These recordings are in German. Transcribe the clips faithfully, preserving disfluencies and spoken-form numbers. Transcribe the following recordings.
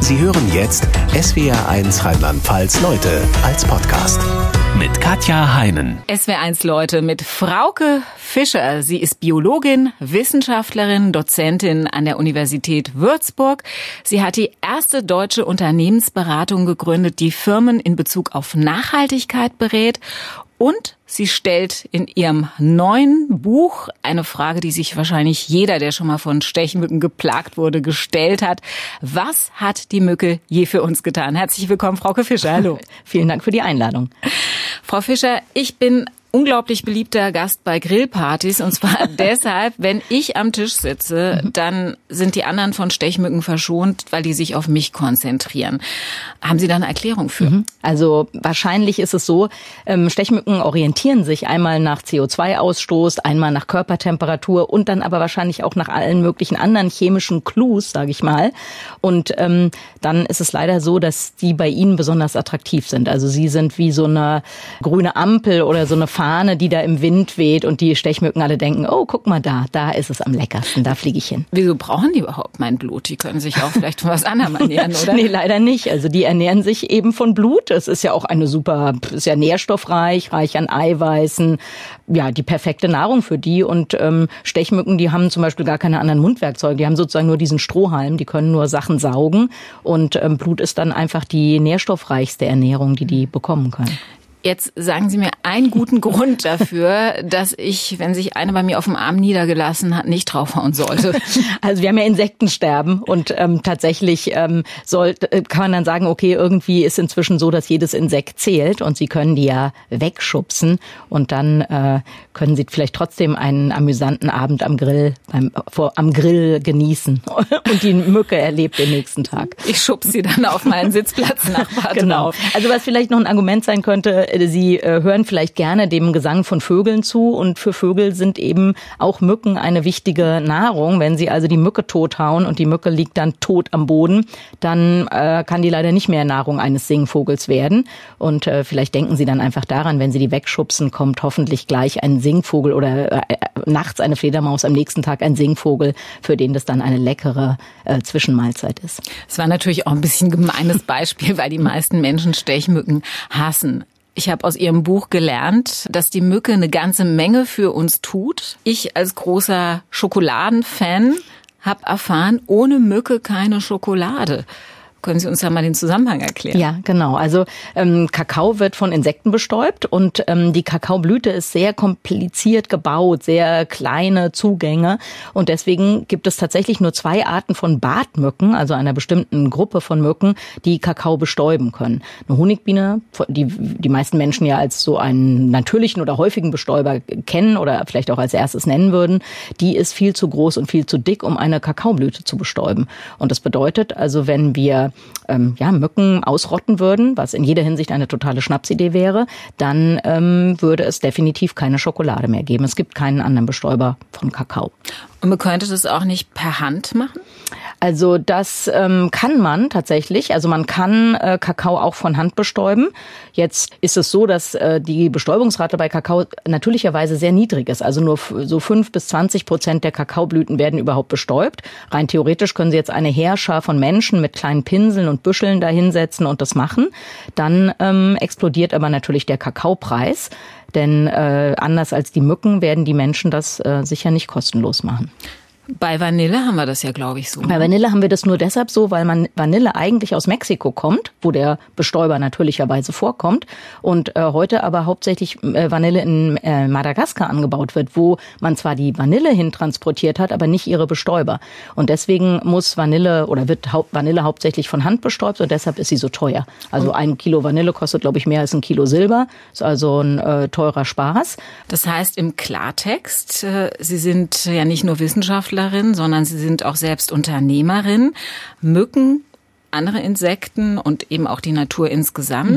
Sie hören jetzt S W R eins Rheinland-Pfalz Leute als Podcast mit Katja Heinen. S W R eins Leute mit Frauke Fischer. Sie ist Biologin, Wissenschaftlerin, Dozentin an der Universität Würzburg. Sie hat die erste deutsche Unternehmensberatung gegründet, die Firmen in Bezug auf Nachhaltigkeit berät. Und sie stellt in ihrem neuen Buch eine Frage, die sich wahrscheinlich jeder, der schon mal von Stechmücken geplagt wurde, gestellt hat. Was hat die Mücke je für uns getan? Herzlich willkommen, Frauke Fischer. Hallo. Vielen Dank für die Einladung. Frau Fischer, ich bin unglaublich beliebter Gast bei Grillpartys, und zwar deshalb, wenn ich am Tisch sitze, dann sind die anderen von Stechmücken verschont, weil die sich auf mich konzentrieren. Haben Sie da eine Erklärung für? Also wahrscheinlich ist es so, Stechmücken orientieren sich einmal nach C O zwei Ausstoß, einmal nach Körpertemperatur und dann aber wahrscheinlich auch nach allen möglichen anderen chemischen Clues, sage ich mal. Und ähm, dann ist es leider so, dass die bei Ihnen besonders attraktiv sind. Also sie sind wie so eine grüne Ampel oder so eine Fahne, die da im Wind weht und die Stechmücken alle denken, oh, guck mal da, da ist es am leckersten, da fliege ich hin. Wieso brauchen die überhaupt mein Blut? Die können sich auch vielleicht von was anderem ernähren, oder? Nee, leider nicht. Also die ernähren sich eben von Blut. Es ist ja auch eine super, ist ja nährstoffreich, reich an Eiweißen, ja, die perfekte Nahrung für die. Und ähm, Stechmücken, die haben zum Beispiel gar keine anderen Mundwerkzeuge, die haben sozusagen nur diesen Strohhalm, die können nur Sachen saugen und ähm, Blut ist dann einfach die nährstoffreichste Ernährung, die die bekommen können. Jetzt sagen Sie mir einen guten Grund dafür, dass ich, wenn sich eine bei mir auf dem Arm niedergelassen hat, nicht draufhauen sollte. Also wir haben ja Insektensterben und ähm, tatsächlich ähm, soll, kann man dann sagen, okay, irgendwie ist inzwischen so, dass jedes Insekt zählt und Sie können die ja wegschubsen und dann äh, können Sie vielleicht trotzdem einen amüsanten Abend am Grill, beim, vor, am Grill genießen und die Mücke erlebt den nächsten Tag. Ich schubse sie dann auf meinen Sitzplatznachbar genau. drauf. Also was vielleicht noch ein Argument sein könnte, Sie äh, hören vielleicht gerne dem Gesang von Vögeln zu und für Vögel sind eben auch Mücken eine wichtige Nahrung. Wenn Sie also die Mücke tothauen und die Mücke liegt dann tot am Boden, dann äh, kann die leider nicht mehr Nahrung eines Singvogels werden. Und äh, vielleicht denken Sie dann einfach daran, wenn Sie die wegschubsen, kommt hoffentlich gleich ein Singvogel oder äh, nachts eine Fledermaus, am nächsten Tag ein Singvogel, für den das dann eine leckere äh, Zwischenmahlzeit ist. Es war natürlich auch ein bisschen ein gemeines Beispiel, weil die meisten Menschen Stechmücken hassen. Ich habe aus Ihrem Buch gelernt, dass die Mücke eine ganze Menge für uns tut. Ich als großer Schokoladenfan habe erfahren, ohne Mücke keine Schokolade. Können Sie uns da mal den Zusammenhang erklären? Ja, genau. Also ähm, Kakao wird von Insekten bestäubt und ähm, die Kakaoblüte ist sehr kompliziert gebaut, sehr kleine Zugänge und deswegen gibt es tatsächlich nur zwei Arten von Bartmücken, also einer bestimmten Gruppe von Mücken, die Kakao bestäuben können. Eine Honigbiene, die die meisten Menschen ja als so einen natürlichen oder häufigen Bestäuber kennen oder vielleicht auch als erstes nennen würden, die ist viel zu groß und viel zu dick, um eine Kakaoblüte zu bestäuben. Und das bedeutet also, wenn wir Ähm, ja, Mücken ausrotten würden, was in jeder Hinsicht eine totale Schnapsidee wäre, dann ähm, würde es definitiv keine Schokolade mehr geben. Es gibt keinen anderen Bestäuber von Kakao. Und man könnte das auch nicht per Hand machen? Also das ähm, kann man tatsächlich. Also man kann äh, Kakao auch von Hand bestäuben. Jetzt ist es so, dass äh, die Bestäubungsrate bei Kakao natürlicherweise sehr niedrig ist. Also nur f- so fünf bis zwanzig Prozent der Kakaoblüten werden überhaupt bestäubt. Rein theoretisch können Sie jetzt eine Heerschar von Menschen mit kleinen Pinseln und Büscheln da hinsetzen und das machen. Dann ähm, explodiert aber natürlich der Kakaopreis. Denn äh, anders als die Mücken werden die Menschen das äh, sicher nicht kostenlos machen. Bei Vanille haben wir das ja, glaube ich, so. Bei Vanille haben wir das nur deshalb so, weil man Vanille eigentlich aus Mexiko kommt, wo der Bestäuber natürlicherweise vorkommt und äh, heute aber hauptsächlich äh, Vanille in äh, Madagaskar angebaut wird, wo man zwar die Vanille hintransportiert hat, aber nicht ihre Bestäuber. Und deswegen muss Vanille oder wird hau- Vanille hauptsächlich von Hand bestäubt und deshalb ist sie so teuer. Also ein Kilo Vanille kostet, glaube ich, mehr als ein Kilo Silber. Ist also ein äh, teurer Spaß. Das heißt im Klartext, äh, Sie sind ja nicht nur Wissenschaftler, sondern Sie sind auch selbst Unternehmerin. Mücken, andere Insekten und eben auch die Natur insgesamt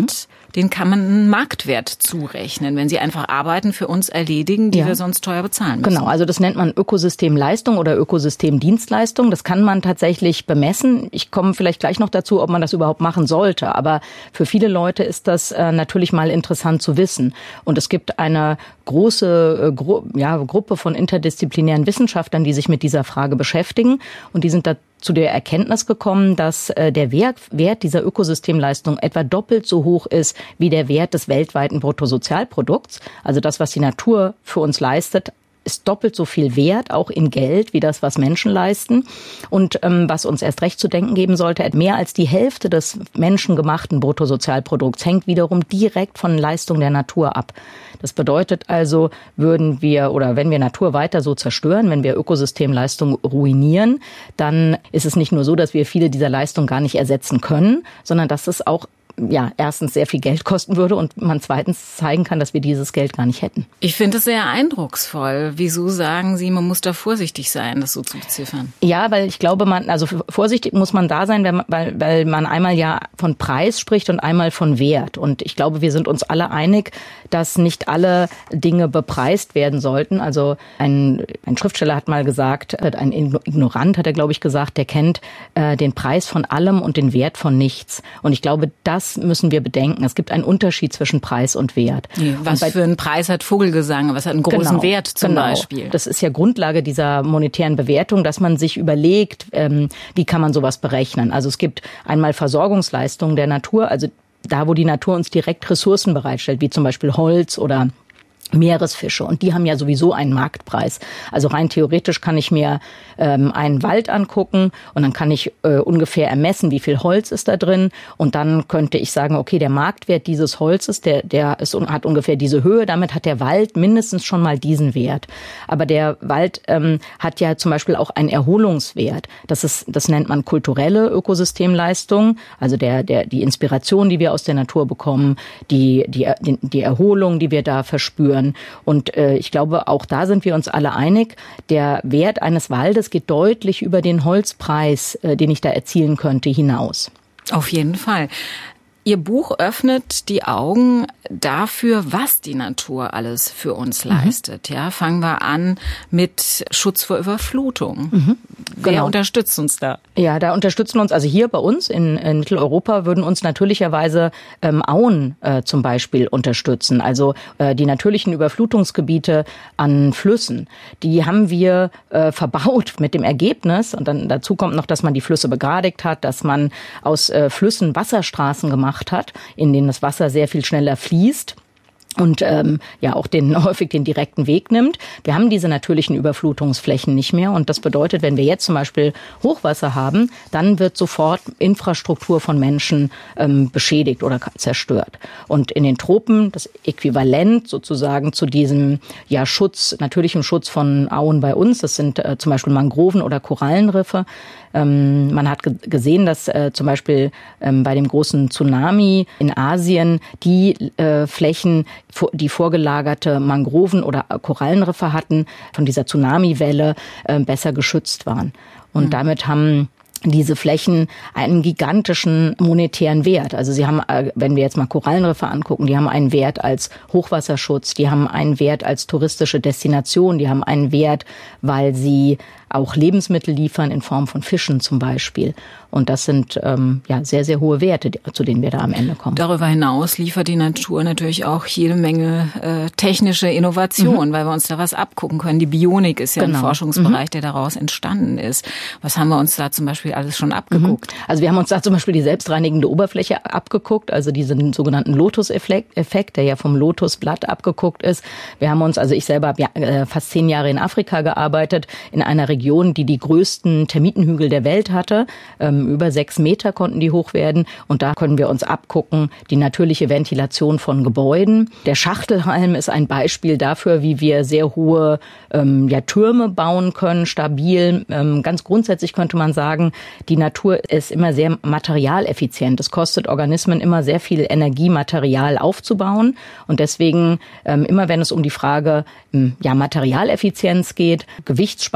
den kann man einen Marktwert zurechnen, wenn sie einfach Arbeiten für uns erledigen, die ja. wir sonst teuer bezahlen müssen. Genau, also das nennt man Ökosystemleistung oder Ökosystemdienstleistung. Das kann man tatsächlich bemessen. Ich komme vielleicht gleich noch dazu, ob man das überhaupt machen sollte. Aber für viele Leute ist das äh, natürlich mal interessant zu wissen. Und es gibt eine große äh, Gru- ja, Gruppe von interdisziplinären Wissenschaftlern, die sich mit dieser Frage beschäftigen. Und die sind da zu der Erkenntnis gekommen, dass äh, der Wert, Wert dieser Ökosystemleistung etwa doppelt so hoch ist wie der Wert des weltweiten Bruttosozialprodukts. Also das, was die Natur für uns leistet, ist doppelt so viel wert, auch in Geld, wie das, was Menschen leisten. Und ähm, was uns erst recht zu denken geben sollte, mehr als die Hälfte des menschengemachten Bruttosozialprodukts hängt wiederum direkt von Leistung der Natur ab. Das bedeutet also, würden wir oder wenn wir Natur weiter so zerstören, wenn wir Ökosystemleistung ruinieren, dann ist es nicht nur so, dass wir viele dieser Leistungen gar nicht ersetzen können, sondern dass es auch ja, erstens sehr viel Geld kosten würde und man zweitens zeigen kann, dass wir dieses Geld gar nicht hätten. Ich finde es sehr eindrucksvoll. Wieso sagen Sie, man muss da vorsichtig sein, das so zu beziffern? Ja, weil ich glaube, man, also vorsichtig muss man da sein, weil, weil, weil man einmal ja von Preis spricht und einmal von Wert. Und ich glaube, wir sind uns alle einig, dass nicht alle Dinge bepreist werden sollten. Also ein, ein Schriftsteller hat mal gesagt, ein Ignorant hat er, glaube ich, gesagt, der kennt äh, den Preis von allem und den Wert von nichts. Und ich glaube, das müssen wir bedenken. Es gibt einen Unterschied zwischen Preis und Wert. Nee, was bei, für einen Preis hat Vogelgesang? Was hat einen großen genau, Wert zum genau. Beispiel? Das ist ja Grundlage dieser monetären Bewertung, dass man sich überlegt, ähm, wie kann man sowas berechnen. Also es gibt einmal Versorgungsleistungen der Natur, also da, wo die Natur uns direkt Ressourcen bereitstellt, wie zum Beispiel Holz oder Meeresfische. Und die haben ja sowieso einen Marktpreis. Also rein theoretisch kann ich mir ähm, einen Wald angucken und dann kann ich äh, ungefähr ermessen, wie viel Holz ist da drin. Und dann könnte ich sagen, okay, der Marktwert dieses Holzes, der, der ist, hat ungefähr diese Höhe. Damit hat der Wald mindestens schon mal diesen Wert. Aber der Wald ähm, hat ja zum Beispiel auch einen Erholungswert. Das ist, das nennt man kulturelle Ökosystemleistung. Also der, der, die Inspiration, die wir aus der Natur bekommen, die, die, die, die Erholung, die wir da verspüren. Und äh, ich glaube, auch da sind wir uns alle einig, der Wert eines Waldes geht deutlich über den Holzpreis, äh, den ich da erzielen könnte, hinaus. Auf jeden Fall. Ihr Buch öffnet die Augen dafür, was die Natur alles für uns leistet. Mhm. Ja, fangen wir an mit Schutz vor Überflutung. Mhm. Wer genau. unterstützt uns da? Ja, da unterstützen uns, also hier bei uns in, in Mitteleuropa würden uns natürlicherweise ähm, Auen äh, zum Beispiel unterstützen. Also äh, die natürlichen Überflutungsgebiete an Flüssen, die haben wir äh, verbaut mit dem Ergebnis. Und dann dazu kommt noch, dass man die Flüsse begradigt hat, dass man aus äh, Flüssen Wasserstraßen gemacht hat, in denen das Wasser sehr viel schneller fließt und ähm, ja auch den häufig den direkten Weg nimmt. Wir haben diese natürlichen Überflutungsflächen nicht mehr und das bedeutet, wenn wir jetzt zum Beispiel Hochwasser haben, dann wird sofort Infrastruktur von Menschen ähm, beschädigt oder zerstört. Und in den Tropen das Äquivalent sozusagen zu diesem ja Schutz, natürlichem Schutz von Auen bei uns, das sind äh, zum Beispiel Mangroven oder Korallenriffe. Ähm, man hat ge- gesehen, dass äh, zum Beispiel ähm, bei dem großen Tsunami in Asien die äh, Flächen, die vorgelagerte Mangroven oder Korallenriffe hatten, von dieser Tsunamiwelle äh, besser geschützt waren. Und mhm. damit haben diese Flächen einen gigantischen monetären Wert. Also sie haben, wenn wir jetzt mal Korallenriffe angucken, die haben einen Wert als Hochwasserschutz, die haben einen Wert als touristische Destination, die haben einen Wert, weil sie auch Lebensmittel liefern in Form von Fischen zum Beispiel. Und das sind ähm, ja sehr, sehr hohe Werte, zu denen wir da am Ende kommen. Darüber hinaus liefert die Natur natürlich auch jede Menge äh, technische Innovation, mhm. weil wir uns da was abgucken können. Die Bionik ist ja genau. ein Forschungsbereich, mhm. der daraus entstanden ist. Was haben wir uns da zum Beispiel alles schon abgeguckt? Mhm. Also wir haben uns da zum Beispiel die selbstreinigende Oberfläche abgeguckt, also diesen sogenannten Lotus-Effekt, der ja vom Lotusblatt abgeguckt ist. Wir haben uns, also ich selber habe ja, äh, fast zehn Jahre in Afrika gearbeitet, in einer Region, die die größten Termitenhügel der Welt hatte. Ähm, über sechs Meter konnten die hoch werden. Und da können wir uns abgucken, die natürliche Ventilation von Gebäuden. Der Schachtelhalm ist ein Beispiel dafür, wie wir sehr hohe ähm, ja, Türme bauen können, stabil. Ähm, ganz grundsätzlich könnte man sagen, die Natur ist immer sehr materialeffizient. Es kostet Organismen immer sehr viel Energie, Material aufzubauen. Und deswegen, ähm, immer wenn es um die Frage ähm, ja, Materialeffizienz geht, gewichtssparendes Bauen,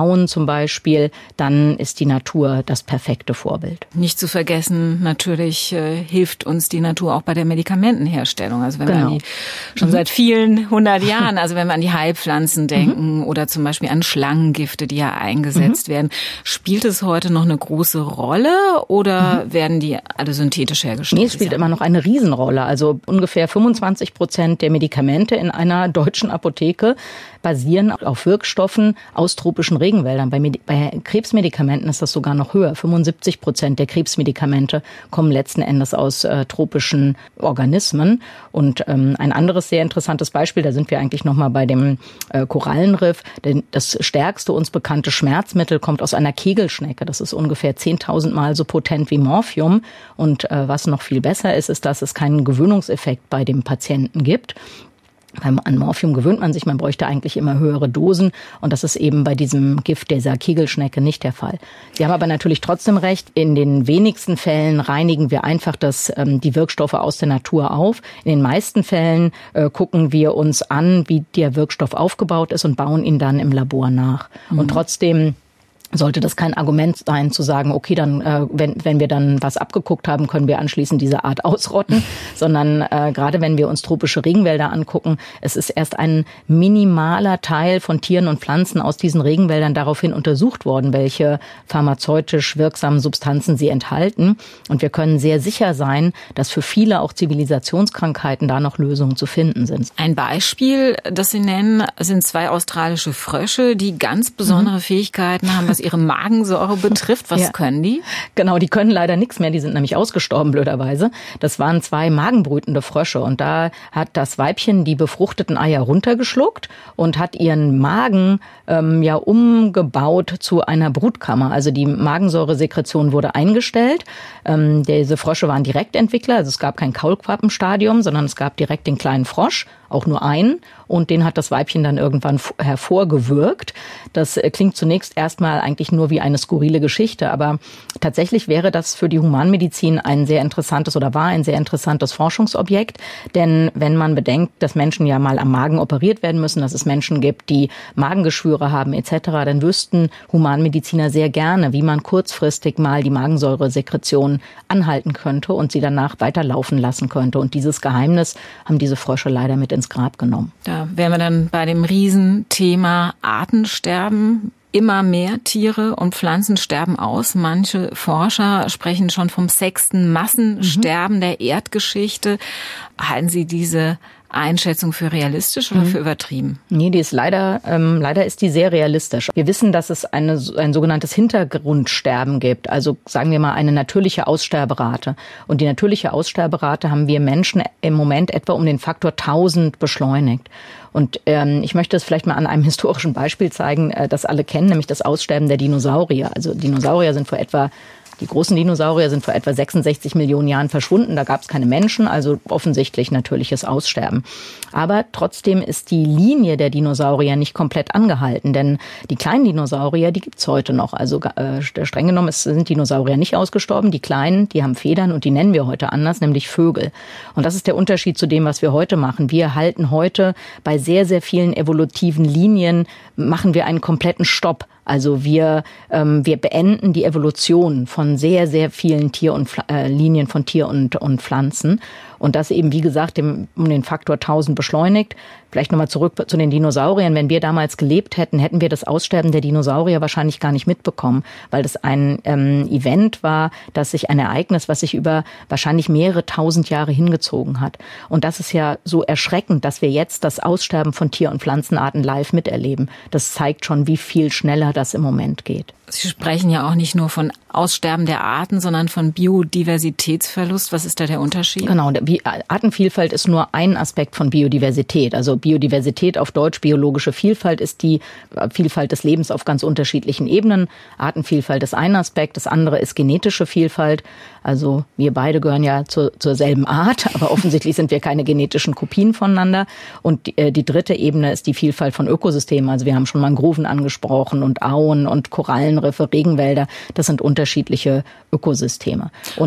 bauen zum Beispiel, dann ist die Natur das perfekte Vorbild. Nicht zu vergessen, natürlich äh, hilft uns die Natur auch bei der Medikamentenherstellung. Also wenn genau. wir an die, schon mhm. seit vielen hundert Jahren, also wenn wir an die Heilpflanzen denken mhm. oder zum Beispiel an Schlangengifte, die ja eingesetzt mhm. werden, spielt es heute noch eine große Rolle oder mhm. werden die alle synthetisch hergestellt? Nee, es spielt immer noch eine Riesenrolle. Also ungefähr fünfundzwanzig Prozent der Medikamente in einer deutschen Apotheke basieren auf Wirkstoffen aus tropischen Regenwäldern. Bei, Medi- bei Krebsmedikamenten ist das sogar noch höher. fünfundsiebzig Prozent der Krebsmedikamente kommen letzten Endes aus äh, tropischen Organismen. Und ähm, ein anderes sehr interessantes Beispiel, da sind wir eigentlich nochmal bei dem äh, Korallenriff. Denn das stärkste uns bekannte Schmerzmittel kommt aus einer Kegelschnecke. Das ist ungefähr zehntausend Mal so potent wie Morphium. Und äh, was noch viel besser ist, ist, dass es keinen Gewöhnungseffekt bei dem Patienten gibt. Beim an Morphium gewöhnt man sich, man bräuchte eigentlich immer höhere Dosen und das ist eben bei diesem Gift dieser Kegelschnecke nicht der Fall. Sie haben aber natürlich trotzdem recht, in den wenigsten Fällen reinigen wir einfach das, ähm, die Wirkstoffe aus der Natur auf. In den meisten Fällen äh, gucken wir uns an, wie der Wirkstoff aufgebaut ist und bauen ihn dann im Labor nach. Mhm. Und trotzdem sollte das kein Argument sein, zu sagen, okay, dann, äh, wenn, wenn wir dann was abgeguckt haben, können wir anschließend diese Art ausrotten, sondern äh, gerade wenn wir uns tropische Regenwälder angucken, es ist erst ein minimaler Teil von Tieren und Pflanzen aus diesen Regenwäldern daraufhin untersucht worden, welche pharmazeutisch wirksamen Substanzen sie enthalten. Und wir können sehr sicher sein, dass für viele auch Zivilisationskrankheiten da noch Lösungen zu finden sind. Ein Beispiel, das Sie nennen, sind zwei australische Frösche, die ganz besondere mhm. Fähigkeiten haben, was ihre Magensäure betrifft. Was ja. können die? Genau, die können leider nichts mehr. Die sind nämlich ausgestorben, blöderweise. Das waren zwei magenbrütende Frösche. Und da hat das Weibchen die befruchteten Eier runtergeschluckt und hat ihren Magen ähm, ja umgebaut zu einer Brutkammer. Also die Magensäuresekretion wurde eingestellt. Ähm, diese Frösche waren Direktentwickler. Also es gab kein Kaulquappenstadium, sondern es gab direkt den kleinen Frosch, auch nur einen. Und den hat das Weibchen dann irgendwann hervorgewürgt. Das klingt zunächst erstmal eigentlich nur wie eine skurrile Geschichte, aber tatsächlich wäre das für die Humanmedizin ein sehr interessantes oder war ein sehr interessantes Forschungsobjekt. Denn wenn man bedenkt, dass Menschen ja mal am Magen operiert werden müssen, dass es Menschen gibt, die Magengeschwüre haben et cetera, dann wüssten Humanmediziner sehr gerne, wie man kurzfristig mal die Magensäuresekretion anhalten könnte und sie danach weiterlaufen lassen könnte. Und dieses Geheimnis haben diese Frösche leider mit ins Grab genommen. Da wären wir dann bei dem Riesenthema Artensterben. Immer mehr Tiere und Pflanzen sterben aus. Manche Forscher sprechen schon vom sechsten Massensterben mhm. der Erdgeschichte. Halten Sie diese Einschätzung für realistisch oder mhm. für übertrieben? Nee, die ist leider, ähm, leider ist die sehr realistisch. Wir wissen, dass es eine, ein sogenanntes Hintergrundsterben gibt. Also sagen wir mal eine natürliche Aussterberate. Und die natürliche Aussterberate haben wir Menschen im Moment etwa um den Faktor tausend beschleunigt. Und ähm, ich möchte es vielleicht mal an einem historischen Beispiel zeigen, äh, das alle kennen, nämlich das Aussterben der Dinosaurier. Also Dinosaurier sind vor etwa Die großen Dinosaurier sind vor etwa sechsundsechzig Millionen Jahren verschwunden. Da gab es keine Menschen, also offensichtlich natürliches Aussterben. Aber trotzdem ist die Linie der Dinosaurier nicht komplett angehalten, denn die kleinen Dinosaurier, die gibt's heute noch. Also äh, streng genommen sind Dinosaurier nicht ausgestorben. Die kleinen, die haben Federn und die nennen wir heute anders, nämlich Vögel. Und das ist der Unterschied zu dem, was wir heute machen. Wir halten heute bei sehr, sehr vielen evolutiven Linien, machen wir einen kompletten Stopp. Also wir ähm, wir beenden die Evolution von sehr, sehr vielen Tier- und äh, Linien von Tier- und, und Pflanzen. Und das eben, wie gesagt, dem, um den Faktor tausend beschleunigt. Vielleicht nochmal zurück zu den Dinosauriern. Wenn wir damals gelebt hätten, hätten wir das Aussterben der Dinosaurier wahrscheinlich gar nicht mitbekommen, weil das ein ähm, Event war, das sich ein Ereignis, was sich über wahrscheinlich mehrere tausend Jahre hingezogen hat. Und das ist ja so erschreckend, dass wir jetzt das Aussterben von Tier- und Pflanzenarten live miterleben. Das zeigt schon, wie viel schneller das im Moment geht. Sie sprechen ja auch nicht nur von Aussterben der Arten, sondern von Biodiversitätsverlust. Was ist da der Unterschied? Genau, Artenvielfalt ist nur ein Aspekt von Biodiversität. Also Biodiversität auf Deutsch, biologische Vielfalt, ist die Vielfalt des Lebens auf ganz unterschiedlichen Ebenen. Artenvielfalt ist ein Aspekt, das andere ist genetische Vielfalt. Also wir beide gehören ja zur, zur selben Art, aber offensichtlich sind wir keine genetischen Kopien voneinander. Und die, die dritte Ebene ist die Vielfalt von Ökosystemen. Also wir haben schon Mangroven angesprochen und Auen und Korallenriffe, Regenwälder. Das sind unterschiedliche Ökosysteme. Und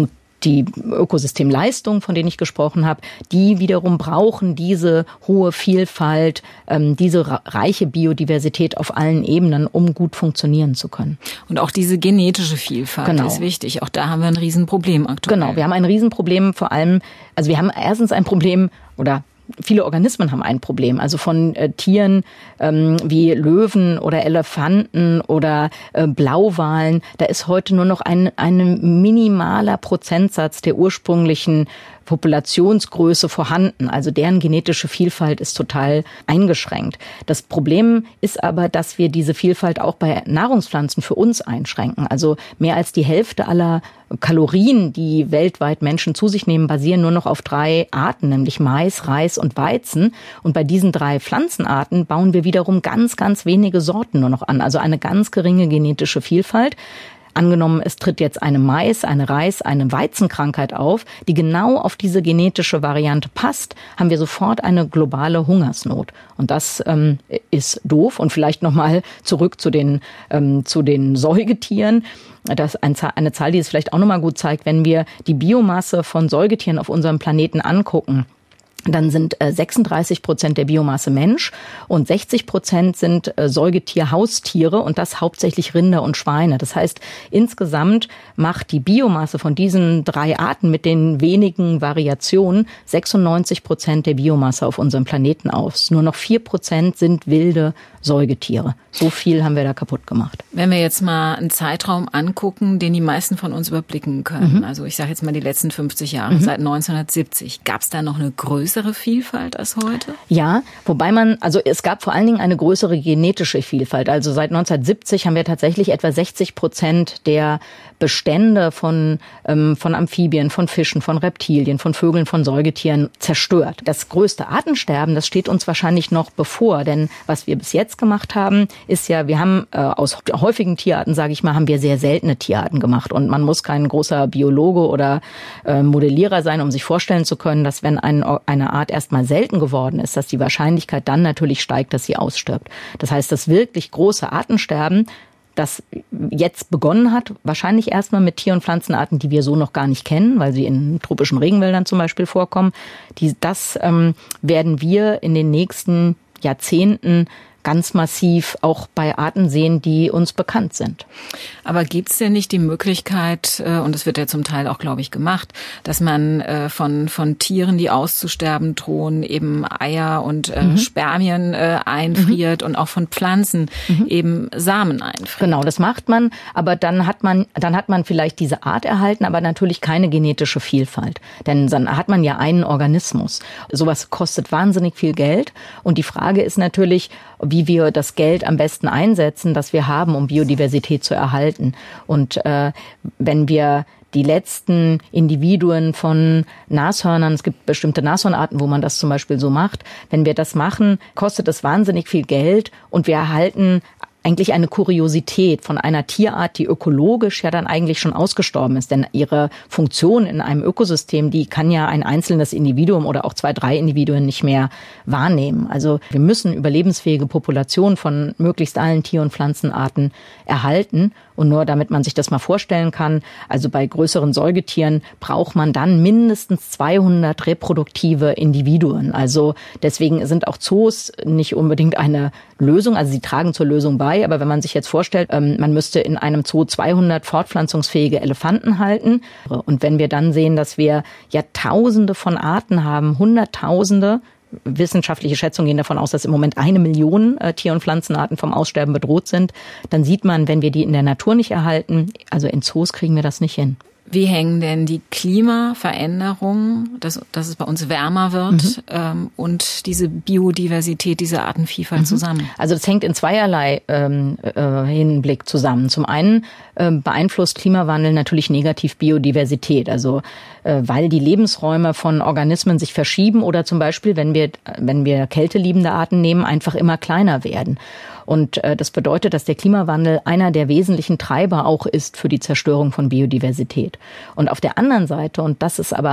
die Ökosystemleistung, von denen ich gesprochen habe, die wiederum brauchen diese hohe Vielfalt, ähm, diese reiche Biodiversität auf allen Ebenen, um gut funktionieren zu können. Und auch diese genetische Vielfalt genau. ist wichtig. Auch da haben wir ein Riesenproblem aktuell. Genau, wir haben ein Riesenproblem, vor allem, also wir haben erstens ein Problem, oder viele Organismen haben ein Problem. Also von äh, Tieren ähm, wie Löwen oder Elefanten oder äh, Blauwalen, da ist heute nur noch ein, ein minimaler Prozentsatz der ursprünglichen Populationsgröße vorhanden. Also deren genetische Vielfalt ist total eingeschränkt. Das Problem ist aber, dass wir diese Vielfalt auch bei Nahrungspflanzen für uns einschränken. Also mehr als die Hälfte aller Kalorien, die weltweit Menschen zu sich nehmen, basieren nur noch auf drei Arten, nämlich Mais, Reis und Weizen. Und bei diesen drei Pflanzenarten bauen wir wiederum ganz, ganz wenige Sorten nur noch an. Also eine ganz geringe genetische Vielfalt. Angenommen, es tritt jetzt eine Mais-, eine Reis-, eine Weizenkrankheit auf, die genau auf diese genetische Variante passt, haben wir sofort eine globale Hungersnot. Und das ähm, ist doof. Und vielleicht nochmal zurück zu den, ähm, zu den Säugetieren. Das ist eine Zahl, die es vielleicht auch nochmal gut zeigt, wenn wir die Biomasse von Säugetieren auf unserem Planeten angucken. Dann sind sechsunddreißig Prozent der Biomasse Mensch und sechzig Prozent sind Säugetier-Haustiere und das hauptsächlich Rinder und Schweine. Das heißt, insgesamt macht die Biomasse von diesen drei Arten mit den wenigen Variationen sechsundneunzig Prozent der Biomasse auf unserem Planeten aus. Nur noch vier Prozent sind wilde Säugetiere. So viel haben wir da kaputt gemacht. Wenn wir jetzt mal einen Zeitraum angucken, den die meisten von uns überblicken können, mhm. also ich sage jetzt mal die letzten fünfzig Jahre, mhm. seit neunzehnhundertsiebzig, gab es da noch eine größere Vielfalt als heute? Ja, wobei man, also es gab vor allen Dingen eine größere genetische Vielfalt. Also seit neunzehnhundertsiebzig haben wir tatsächlich etwa sechzig Prozent der Bestände von, ähm, von Amphibien, von Fischen, von Reptilien, von Vögeln, von Säugetieren zerstört. Das größte Artensterben, das steht uns wahrscheinlich noch bevor, denn was wir bis jetzt gemacht haben, ist ja, wir haben äh, aus häufigen Tierarten, sage ich mal, haben wir sehr seltene Tierarten gemacht und man muss kein großer Biologe oder äh, Modellierer sein, um sich vorstellen zu können, dass wenn ein, eine Art erstmal selten geworden ist, dass die Wahrscheinlichkeit dann natürlich steigt, dass sie ausstirbt. Das heißt, das wirklich große Artensterben, das jetzt begonnen hat, wahrscheinlich erstmal mit Tier- und Pflanzenarten, die wir so noch gar nicht kennen, weil sie in tropischen Regenwäldern zum Beispiel vorkommen. Die, das ähm, werden wir in den nächsten Jahrzehnten ganz massiv auch bei Arten sehen, die uns bekannt sind. Aber gibt es denn nicht die Möglichkeit, und das wird ja zum Teil auch, glaube ich, gemacht, dass man von von Tieren, die auszusterben drohen, eben Eier und äh, mhm. Spermien äh, einfriert mhm. und auch von Pflanzen mhm. eben Samen einfriert? Genau, das macht man, aber dann hat man dann hat man vielleicht diese Art erhalten, aber natürlich keine genetische Vielfalt. Denn dann hat man ja einen Organismus. Sowas kostet wahnsinnig viel Geld und die Frage ist natürlich, wie wir das Geld am besten einsetzen, das wir haben, um Biodiversität zu erhalten. Und äh, wenn wir die letzten Individuen von Nashörnern, es gibt bestimmte Nashornarten, wo man das zum Beispiel so macht, wenn wir das machen, kostet es wahnsinnig viel Geld und wir erhalten eigentlich eine Kuriosität von einer Tierart, die ökologisch ja dann eigentlich schon ausgestorben ist. Denn ihre Funktion in einem Ökosystem, die kann ja ein einzelnes Individuum oder auch zwei, drei Individuen nicht mehr wahrnehmen. Also wir müssen überlebensfähige Populationen von möglichst allen Tier- und Pflanzenarten erhalten. Und nur damit man sich das mal vorstellen kann, also bei größeren Säugetieren braucht man dann mindestens zweihundert reproduktive Individuen. Also deswegen sind auch Zoos nicht unbedingt eine Lösung. Also sie tragen zur Lösung bei. Aber wenn man sich jetzt vorstellt, man müsste in einem Zoo zweihundert fortpflanzungsfähige Elefanten halten. Und wenn wir dann sehen, dass wir ja Tausende von Arten haben, Hunderttausende, wissenschaftliche Schätzungen gehen davon aus, dass im Moment eine Million äh, Tier- und Pflanzenarten vom Aussterben bedroht sind, dann sieht man, wenn wir die in der Natur nicht erhalten, also in Zoos kriegen wir das nicht hin. Wie hängen denn die Klimaveränderungen, dass, dass es bei uns wärmer wird, mhm. ähm, und diese Biodiversität, diese Artenvielfalt mhm. zusammen? Also das hängt in zweierlei ähm, äh, Hinblick zusammen. Zum einen äh, beeinflusst Klimawandel natürlich negativ Biodiversität, also äh, weil die Lebensräume von Organismen sich verschieben oder zum Beispiel, wenn wir, wenn wir kälteliebende Arten nehmen, einfach immer kleiner werden. Und äh, das bedeutet, dass der Klimawandel einer der wesentlichen Treiber auch ist für die Zerstörung von Biodiversität. Und auf der anderen Seite, und das ist aber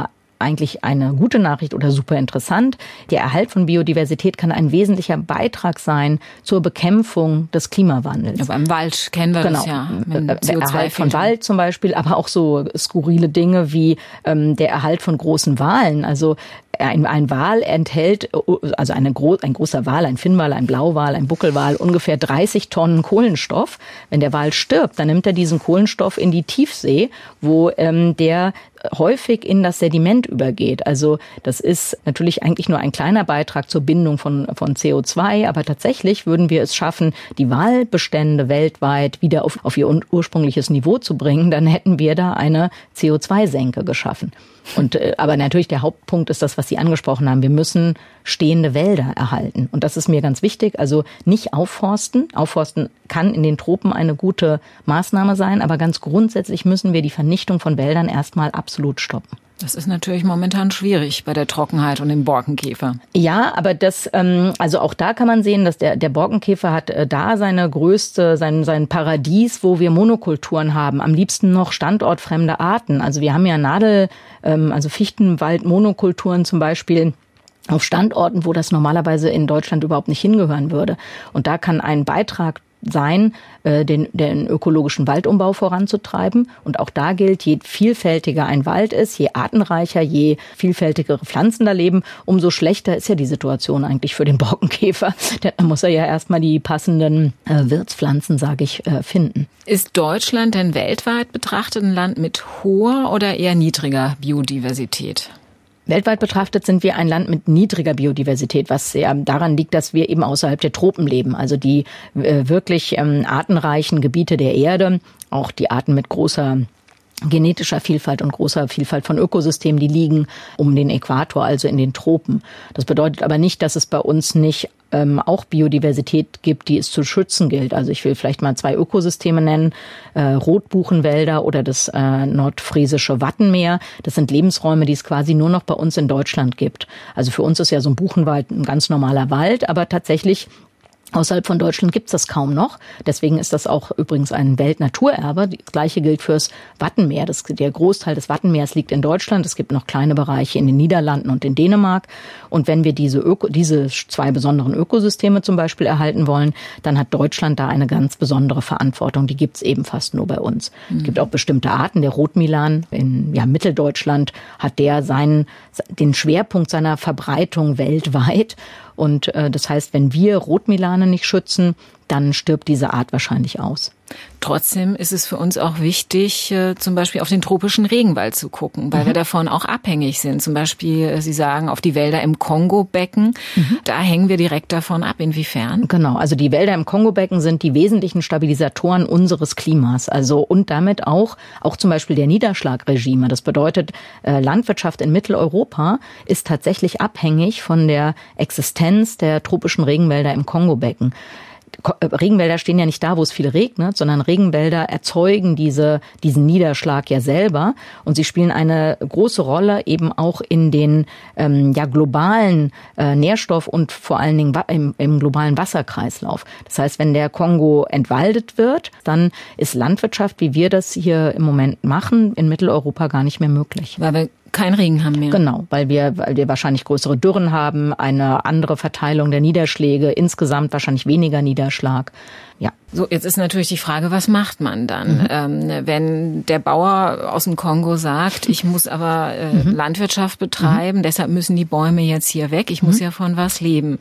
eigentlich eine gute Nachricht oder super interessant. Der Erhalt von Biodiversität kann ein wesentlicher Beitrag sein zur Bekämpfung des Klimawandels. Ja, beim Wald kennen wir genau. das ja. Mit der Erhalt von Wald zum Beispiel, aber auch so skurrile Dinge wie ähm, der Erhalt von großen Walen. Also ein, ein Wal enthält, also eine gro- ein großer Wal, ein Finnwal, ein Blauwal, ein Buckelwal, ungefähr dreißig Tonnen Kohlenstoff. Wenn der Wal stirbt, dann nimmt er diesen Kohlenstoff in die Tiefsee, wo ähm, der häufig in das Sediment übergeht. Also das ist natürlich eigentlich nur ein kleiner Beitrag zur Bindung von, von C O zwei, aber tatsächlich würden wir es schaffen, die Walbestände weltweit wieder auf, auf ihr ursprüngliches Niveau zu bringen, dann hätten wir da eine C O zwei Senke geschaffen. Und äh, aber natürlich der Hauptpunkt ist das, was Sie angesprochen haben. Wir müssen stehende Wälder erhalten. Und das ist mir ganz wichtig. Also nicht aufforsten. Aufforsten kann in den Tropen eine gute Maßnahme sein, aber ganz grundsätzlich müssen wir die Vernichtung von Wäldern erstmal absolut stoppen. Das ist natürlich momentan schwierig bei der Trockenheit und dem Borkenkäfer. Ja, aber das, ähm, also auch da kann man sehen, dass der, der Borkenkäfer hat äh, da seine größte, sein, sein Paradies, wo wir Monokulturen haben. Am liebsten noch standortfremde Arten. Also wir haben ja Nadel, ähm, also Fichtenwald-Monokulturen zum Beispiel auf Standorten, wo das normalerweise in Deutschland überhaupt nicht hingehören würde. Und da kann ein Beitrag sein, den, den ökologischen Waldumbau voranzutreiben. Und auch da gilt, je vielfältiger ein Wald ist, je artenreicher, je vielfältigere Pflanzen da leben, umso schlechter ist ja die Situation eigentlich für den Borkenkäfer. Da muss er ja erstmal die passenden äh, Wirtspflanzen, sage ich, äh, finden. Ist Deutschland denn weltweit betrachtet ein Land mit hoher oder eher niedriger Biodiversität? Weltweit betrachtet sind wir ein Land mit niedriger Biodiversität, was ja daran liegt, dass wir eben außerhalb der Tropen leben. Also die äh, wirklich ähm, artenreichen Gebiete der Erde, auch die Arten mit großer genetischer Vielfalt und großer Vielfalt von Ökosystemen, die liegen um den Äquator, also in den Tropen. Das bedeutet aber nicht, dass es bei uns nicht ähm, auch Biodiversität gibt, die es zu schützen gilt. Also ich will vielleicht mal zwei Ökosysteme nennen, äh, Rotbuchenwälder oder das äh, nordfriesische Wattenmeer. Das sind Lebensräume, die es quasi nur noch bei uns in Deutschland gibt. Also für uns ist ja so ein Buchenwald ein ganz normaler Wald, aber tatsächlich außerhalb von Deutschland gibt's das kaum noch. Deswegen ist das auch übrigens ein Weltnaturerbe. Das Gleiche gilt fürs Wattenmeer. Das, der Großteil des Wattenmeers liegt in Deutschland. Es gibt noch kleine Bereiche in den Niederlanden und in Dänemark. Und wenn wir diese, Öko, diese zwei besonderen Ökosysteme zum Beispiel erhalten wollen, dann hat Deutschland da eine ganz besondere Verantwortung. Die gibt's eben fast nur bei uns. Mhm. Es gibt auch bestimmte Arten. Der Rotmilan in ja, Mitteldeutschland hat der seinen, den Schwerpunkt seiner Verbreitung weltweit. Und äh, das heißt, wenn wir Rotmilane nicht schützen, dann stirbt diese Art wahrscheinlich aus. Trotzdem ist es für uns auch wichtig, äh, zum Beispiel auf den tropischen Regenwald zu gucken, weil mhm. wir davon auch abhängig sind. Zum Beispiel, äh, Sie sagen, auf die Wälder im Kongo-Becken, mhm. da hängen wir direkt davon ab. Inwiefern? Genau, also die Wälder im Kongo-Becken sind die wesentlichen Stabilisatoren unseres Klimas. Also und damit auch, auch zum Beispiel der Niederschlagregime. Das bedeutet, äh, Landwirtschaft in Mitteleuropa ist tatsächlich abhängig von der Existenz der tropischen Regenwälder im Kongo-Becken. Regenwälder stehen ja nicht da, wo es viel regnet, sondern Regenwälder erzeugen diese, diesen Niederschlag ja selber und sie spielen eine große Rolle eben auch in den ähm, ja globalen äh, Nährstoff- und vor allen Dingen im, im globalen Wasserkreislauf. Das heißt, wenn der Kongo entwaldet wird, dann ist Landwirtschaft, wie wir das hier im Moment machen, in Mitteleuropa gar nicht mehr möglich. Weil wir kein Regen haben mehr. Genau, weil wir, weil wir wahrscheinlich größere Dürren haben, eine andere Verteilung der Niederschläge, insgesamt wahrscheinlich weniger Niederschlag. Ja. So, jetzt ist natürlich die Frage, was macht man dann, mhm. ähm, wenn der Bauer aus dem Kongo sagt, ich muss aber äh, mhm. Landwirtschaft betreiben, mhm. deshalb müssen die Bäume jetzt hier weg, ich muss mhm. ja von was leben.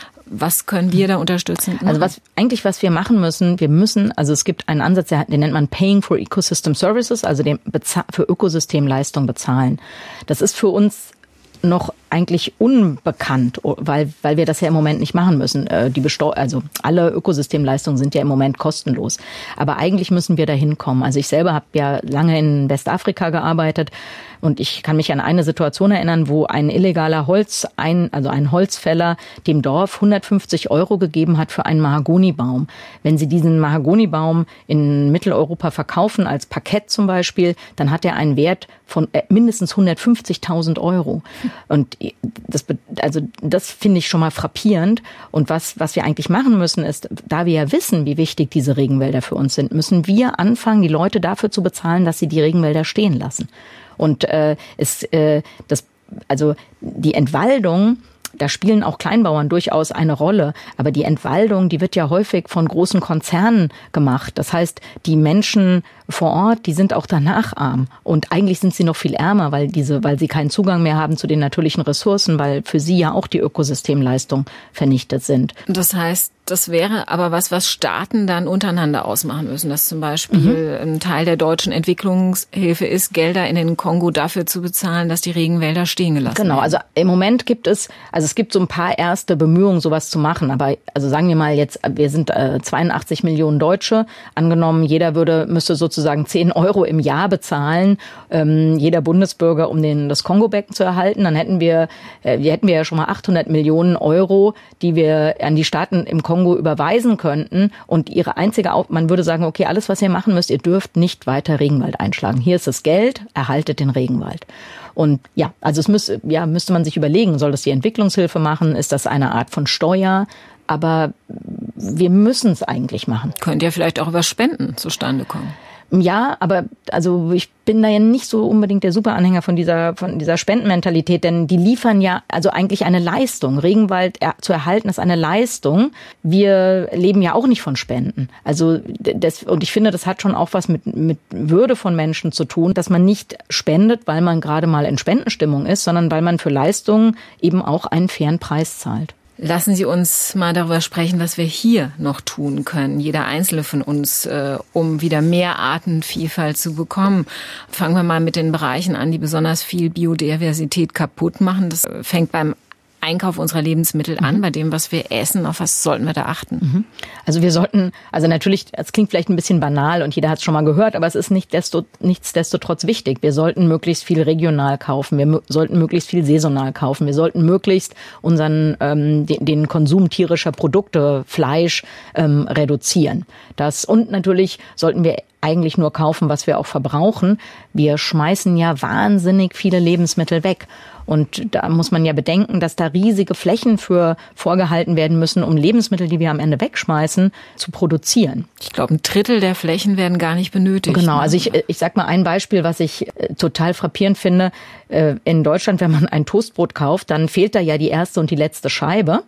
Was können wir da unterstützen? Also was eigentlich, was wir machen müssen, wir müssen, also es gibt einen Ansatz, den nennt man Paying for Ecosystem Services, also den Beza- für Ökosystemleistung bezahlen. Das ist für uns noch eigentlich unbekannt, weil weil wir das ja im Moment nicht machen müssen. Die Besteu- also alle Ökosystemleistungen sind ja im Moment kostenlos. Aber eigentlich müssen wir da hinkommen. Also ich selber habe ja lange in Westafrika gearbeitet und ich kann mich an eine Situation erinnern, wo ein illegaler Holz, ein, also ein Holzfäller dem Dorf hundertfünfzig Euro gegeben hat für einen Mahagonibaum. Wenn Sie diesen Mahagonibaum in Mitteleuropa verkaufen, als Parkett zum Beispiel, dann hat er einen Wert von mindestens hundertfünfzigtausend Euro. Und das, also das finde ich schon mal frappierend. Und was, was wir eigentlich machen müssen, ist, da wir ja wissen, wie wichtig diese Regenwälder für uns sind, müssen wir anfangen, die Leute dafür zu bezahlen, dass sie die Regenwälder stehen lassen. Und äh, es, äh, das also die Entwaldung, da spielen auch Kleinbauern durchaus eine Rolle. Aber die Entwaldung, die wird ja häufig von großen Konzernen gemacht. Das heißt, die Menschen vor Ort, die sind auch danach arm. Und eigentlich sind sie noch viel ärmer, weil diese, weil sie keinen Zugang mehr haben zu den natürlichen Ressourcen, weil für sie ja auch die Ökosystemleistungen vernichtet sind. Das heißt, das wäre aber was, was Staaten dann untereinander ausmachen müssen, dass zum Beispiel mhm. ein Teil der deutschen Entwicklungshilfe ist, Gelder in den Kongo dafür zu bezahlen, dass die Regenwälder stehen gelassen genau, werden. Genau, also im Moment gibt es, also es gibt so ein paar erste Bemühungen, sowas zu machen, aber also sagen wir mal jetzt, wir sind äh, zweiundachtzig Millionen Deutsche, angenommen, jeder würde müsste sozusagen zehn Euro im Jahr bezahlen, ähm, jeder Bundesbürger, um den, das Kongo-Becken zu erhalten, dann hätten wir, äh, wir hätten wir ja schon mal achthundert Millionen Euro, die wir an die Staaten im Kongo Kongo überweisen könnten und ihre einzige, Auf- man würde sagen, okay, alles, was ihr machen müsst, ihr dürft nicht weiter Regenwald einschlagen. Hier ist das Geld, erhaltet den Regenwald. Und ja, also es müsste, ja, müsste man sich überlegen, soll das die Entwicklungshilfe machen? Ist das eine Art von Steuer? Aber wir müssen es eigentlich machen. Könnte ja vielleicht auch über Spenden zustande kommen. Ja, aber also ich bin da ja nicht so unbedingt der Superanhänger von dieser von dieser Spendenmentalität, denn die liefern ja also eigentlich eine Leistung. Regenwald er, zu erhalten ist eine Leistung. Wir leben ja auch nicht von Spenden. Also das, und ich finde, das hat schon auch was mit mit Würde von Menschen zu tun, dass man nicht spendet, weil man gerade mal in Spendenstimmung ist, sondern weil man für Leistungen eben auch einen fairen Preis zahlt. Lassen Sie uns mal darüber sprechen, was wir hier noch tun können, jeder Einzelne von uns, äh, um wieder mehr Artenvielfalt zu bekommen. Fangen wir mal mit den Bereichen an, die besonders viel Biodiversität kaputt machen. Das fängt beim Einkauf unserer Lebensmittel an, mhm. bei dem, was wir essen. Auf was sollten wir da achten? Mhm. Also wir sollten, also natürlich, es klingt vielleicht ein bisschen banal und jeder hat es schon mal gehört, aber es ist nicht desto, nichtsdestotrotz wichtig. Wir sollten möglichst viel regional kaufen, wir m- sollten möglichst viel saisonal kaufen, wir sollten möglichst unseren ähm, den, den Konsum tierischer Produkte, Fleisch ähm, reduzieren. Das und natürlich sollten wir eigentlich nur kaufen, was wir auch verbrauchen. Wir schmeißen ja wahnsinnig viele Lebensmittel weg. Und da muss man ja bedenken, dass da riesige Flächen für vorgehalten werden müssen, um Lebensmittel, die wir am Ende wegschmeißen, zu produzieren. Ich glaube, ein Drittel der Flächen werden gar nicht benötigt. Genau, also ich, ich sag mal ein Beispiel, was ich total frappierend finde. In Deutschland, wenn man ein Toastbrot kauft, dann fehlt da ja die erste und die letzte Scheibe.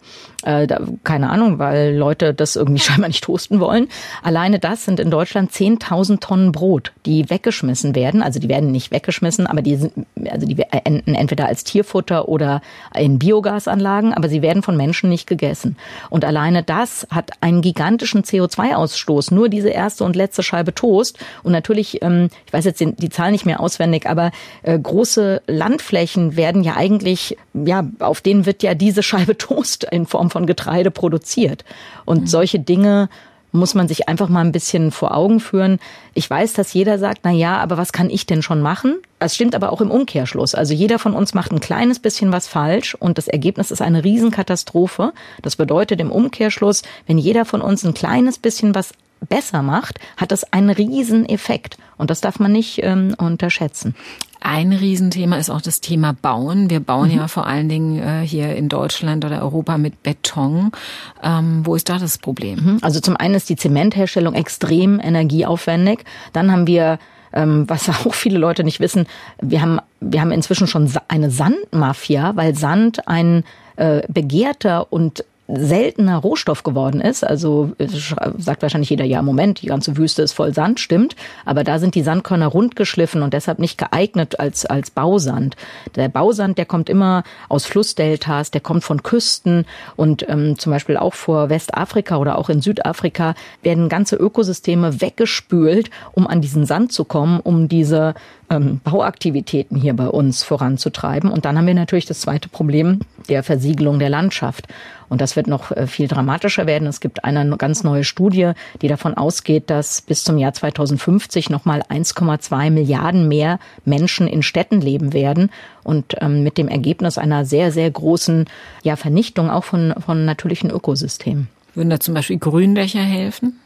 Keine Ahnung, weil Leute das irgendwie scheinbar nicht toasten wollen. Alleine das sind in Deutschland zehntausend Tonnen Brot, die weggeschmissen werden. Also die werden nicht weggeschmissen, aber die sind, also die enden entweder als Tierfutter oder in Biogasanlagen, aber sie werden von Menschen nicht gegessen. Und alleine das hat einen gigantischen C O zwei Ausstoß, nur diese erste und letzte Scheibe Toast. Und natürlich, ich weiß jetzt die Zahl nicht mehr auswendig, aber große Landflächen werden ja eigentlich, ja, auf denen wird ja diese Scheibe Toast in Form von Getreide produziert. Und mhm. solche Dinge muss man sich einfach mal ein bisschen vor Augen führen. Ich weiß, dass jeder sagt, na ja, aber was kann ich denn schon machen? Das stimmt aber auch im Umkehrschluss. Also jeder von uns macht ein kleines bisschen was falsch und das Ergebnis ist eine Riesenkatastrophe. Das bedeutet im Umkehrschluss, wenn jeder von uns ein kleines bisschen was besser macht, hat das einen Rieseneffekt. Und das darf man nicht ähm, unterschätzen. Ein Riesenthema ist auch das Thema Bauen. Wir bauen mhm. ja vor allen Dingen äh, hier in Deutschland oder Europa mit Beton. Ähm, wo ist da das Problem? Mhm. Also zum einen ist die Zementherstellung extrem energieaufwendig. Dann haben wir, ähm, was auch viele Leute nicht wissen, wir haben, wir haben inzwischen schon eine Sandmafia, weil Sand ein äh, begehrter und seltener Rohstoff geworden ist. Also sagt wahrscheinlich jeder, ja, Moment, die ganze Wüste ist voll Sand, stimmt. Aber da sind die Sandkörner rund geschliffen und deshalb nicht geeignet als als Bausand. Der Bausand, der kommt immer aus Flussdeltas, der kommt von Küsten und ähm, zum Beispiel auch vor Westafrika oder auch in Südafrika werden ganze Ökosysteme weggespült, um an diesen Sand zu kommen, um diese ähm, Bauaktivitäten hier bei uns voranzutreiben. Und dann haben wir natürlich das zweite Problem der Versiegelung der Landschaft. Und das wird noch viel dramatischer werden. Es gibt eine ganz neue Studie, die davon ausgeht, dass bis zum Jahr zweitausendfünfzig nochmal eins Komma zwei Milliarden mehr Menschen in Städten leben werden. Und ähm, mit dem Ergebnis einer sehr, sehr großen ja, Vernichtung auch von, von natürlichen Ökosystemen. Würden da zum Beispiel Gründächer helfen?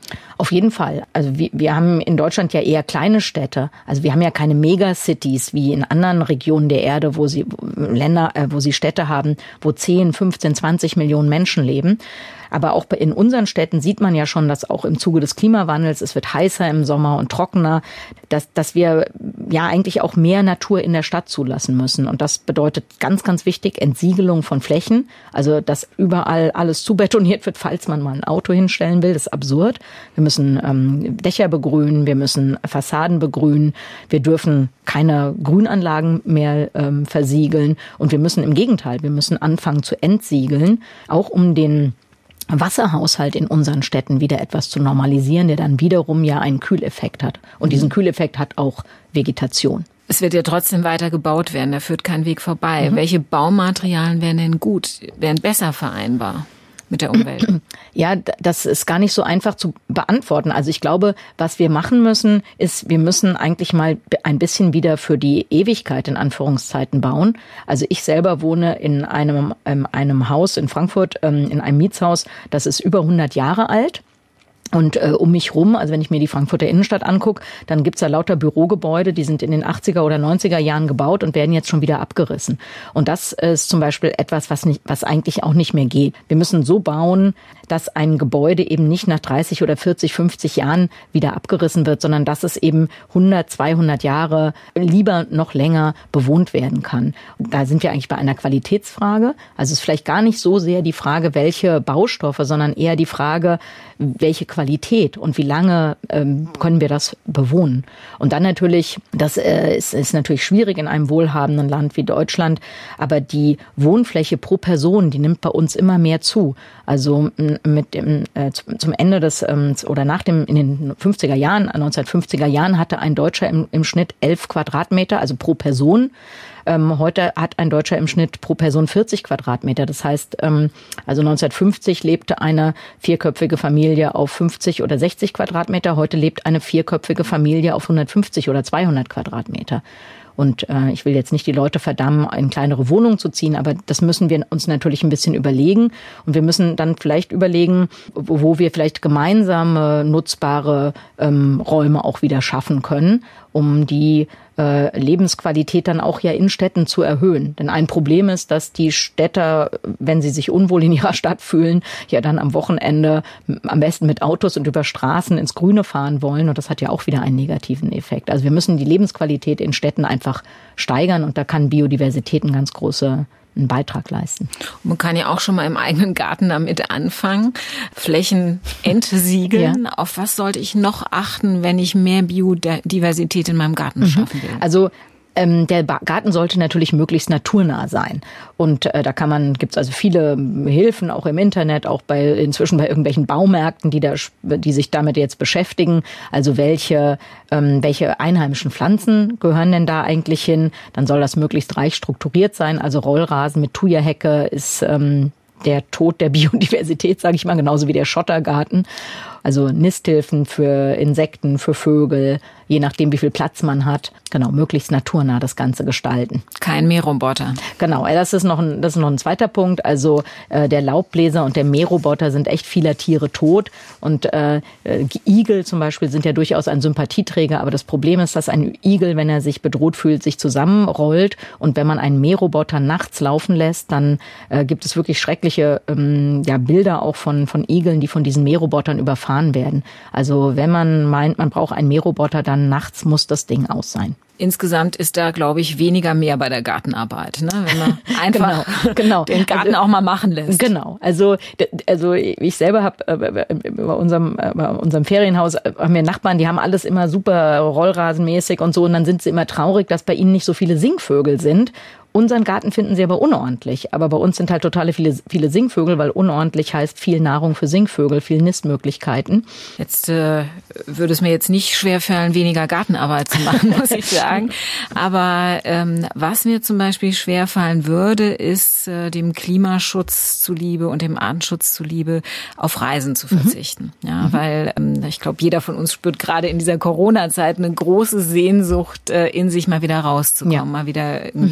Auf jeden Fall. Also wir, wir haben in Deutschland ja eher kleine Städte. Also wir haben ja keine Megacities wie in anderen Regionen der Erde, wo sie Länder, äh, wo sie Städte haben, wo zehn, fünfzehn, zwanzig Millionen Menschen leben. Aber auch in unseren Städten sieht man ja schon, dass auch im Zuge des Klimawandels, es wird heißer im Sommer und trockener, dass, dass wir ja eigentlich auch mehr Natur in der Stadt zulassen müssen. Und das bedeutet ganz, ganz wichtig, Entsiegelung von Flächen. Also, dass überall alles zubetoniert wird, falls man mal ein Auto hinstellen will. Das ist absurd. Wir müssen ähm, Dächer begrünen, wir müssen Fassaden begrünen, wir dürfen keine Grünanlagen mehr ähm, versiegeln. Und wir müssen im Gegenteil, wir müssen anfangen zu entsiegeln, auch um den Wasserhaushalt in unseren Städten wieder etwas zu normalisieren, der dann wiederum ja einen Kühleffekt hat. Und diesen Kühleffekt hat auch Vegetation. Es wird ja trotzdem weiter gebaut werden, da führt kein Weg vorbei. Mhm. Welche Baumaterialien wären denn gut, wären besser vereinbar mit der Umwelt? Ja, das ist gar nicht so einfach zu beantworten. Also ich glaube, was wir machen müssen, ist, wir müssen eigentlich mal ein bisschen wieder für die Ewigkeit in Anführungszeiten bauen. Also ich selber wohne in einem, in einem Haus in Frankfurt, in einem Mietshaus, das ist über hundert Jahre alt. Und äh, um mich rum, also wenn ich mir die Frankfurter Innenstadt angucke, dann gibt's da lauter Bürogebäude, die sind in den achtziger oder neunziger Jahren gebaut und werden jetzt schon wieder abgerissen. Und das ist zum Beispiel etwas, was nicht, was eigentlich auch nicht mehr geht. Wir müssen so bauen, dass ein Gebäude eben nicht nach dreißig oder vierzig, fünfzig Jahren wieder abgerissen wird, sondern dass es eben hundert, zweihundert Jahre, lieber noch länger bewohnt werden kann. Und da sind wir eigentlich bei einer Qualitätsfrage. Also es ist vielleicht gar nicht so sehr die Frage, welche Baustoffe, sondern eher die Frage, welche Qualität und wie lange ähm, können wir das bewohnen. Und dann natürlich, das äh, ist, ist natürlich schwierig in einem wohlhabenden Land wie Deutschland, aber die Wohnfläche pro Person, die nimmt bei uns immer mehr zu. Also mit dem äh, zum Ende des ähm, oder nach dem in den fünfziger Jahren, neunzehnhundertfünfziger Jahren hatte ein Deutscher im, im Schnitt elf Quadratmeter, also pro Person. Ähm, heute hat ein Deutscher im Schnitt pro Person vierzig Quadratmeter. Das heißt, ähm, also neunzehnhundertfünfzig lebte eine vierköpfige Familie auf fünfzig oder sechzig Quadratmeter. Heute lebt eine vierköpfige Familie auf hundertfünfzig oder zweihundert Quadratmeter. Und äh, ich will jetzt nicht die Leute verdammen, in kleinere Wohnungen zu ziehen, aber das müssen wir uns natürlich ein bisschen überlegen. Und wir müssen dann vielleicht überlegen, wo, wo wir vielleicht gemeinsame, nutzbare ähm, Räume auch wieder schaffen können, um die äh, Lebensqualität dann auch ja in Städten zu erhöhen. Denn ein Problem ist, dass die Städter, wenn sie sich unwohl in ihrer Stadt fühlen, ja dann am Wochenende am besten mit Autos und über Straßen ins Grüne fahren wollen. Und das hat ja auch wieder einen negativen Effekt. Also wir müssen die Lebensqualität in Städten einfach steigern und da kann Biodiversität eine ganz große einen Beitrag leisten. Man kann ja auch schon mal im eigenen Garten damit anfangen, Flächen entsiegeln. Ja. Auf was sollte ich noch achten, wenn ich mehr Biodiversität in meinem Garten mhm. schaffen will? Also Ähm, der Garten sollte natürlich möglichst naturnah sein. Und äh, da kann man, gibt's also viele Hilfen, auch im Internet, auch bei inzwischen bei irgendwelchen Baumärkten, die da, die sich damit jetzt beschäftigen. Also welche, ähm, welche einheimischen Pflanzen gehören denn da eigentlich hin? Dann soll das möglichst reich strukturiert sein. Also Rollrasen mit Thuja-Hecke ist ähm, der Tod der Biodiversität, sage ich mal, genauso wie der Schottergarten. Also Nisthilfen für Insekten, für Vögel, je nachdem, wie viel Platz man hat. Genau, möglichst naturnah das Ganze gestalten. Kein Mähroboter. Genau, das ist noch ein, das ist noch ein zweiter Punkt. Also äh, der Laubbläser und der Mähroboter sind echt vieler Tiere tot. Und äh, Igel zum Beispiel sind ja durchaus ein Sympathieträger. Aber das Problem ist, dass ein Igel, wenn er sich bedroht fühlt, sich zusammenrollt. Und wenn man einen Mähroboter nachts laufen lässt, dann äh, gibt es wirklich schreckliche ähm, ja, Bilder auch von, von Igeln, die von diesen Mährobotern überfahren werden. Also wenn man meint, man braucht einen Mähroboter, dann nachts muss das Ding aus sein. Insgesamt ist da, glaube ich, weniger mehr bei der Gartenarbeit, ne? Wenn man einfach genau, genau. den Garten also, auch mal machen lässt. Genau. Also, also ich selber habe äh, bei unserem, äh, bei unserem Ferienhaus haben wir Nachbarn, die haben alles immer super rollrasenmäßig und so. Und dann sind sie immer traurig, dass bei ihnen nicht so viele Singvögel sind. Unseren Garten finden sie aber unordentlich. Aber bei uns sind halt totale viele, viele Singvögel, weil unordentlich heißt viel Nahrung für Singvögel, viel Nistmöglichkeiten. Jetzt äh, würde es mir jetzt nicht schwerfallen, weniger Gartenarbeit zu machen, muss ich sagen. Aber ähm, was mir zum Beispiel schwerfallen würde, ist äh, dem Klimaschutz zuliebe und dem Artenschutz zuliebe auf Reisen zu verzichten. Mhm. Ja, mhm. weil ähm, ich glaube, jeder von uns spürt gerade in dieser Corona-Zeit eine große Sehnsucht, äh, in sich mal wieder rauszukommen, ja. mal wieder irgendwie mhm. ins Ausland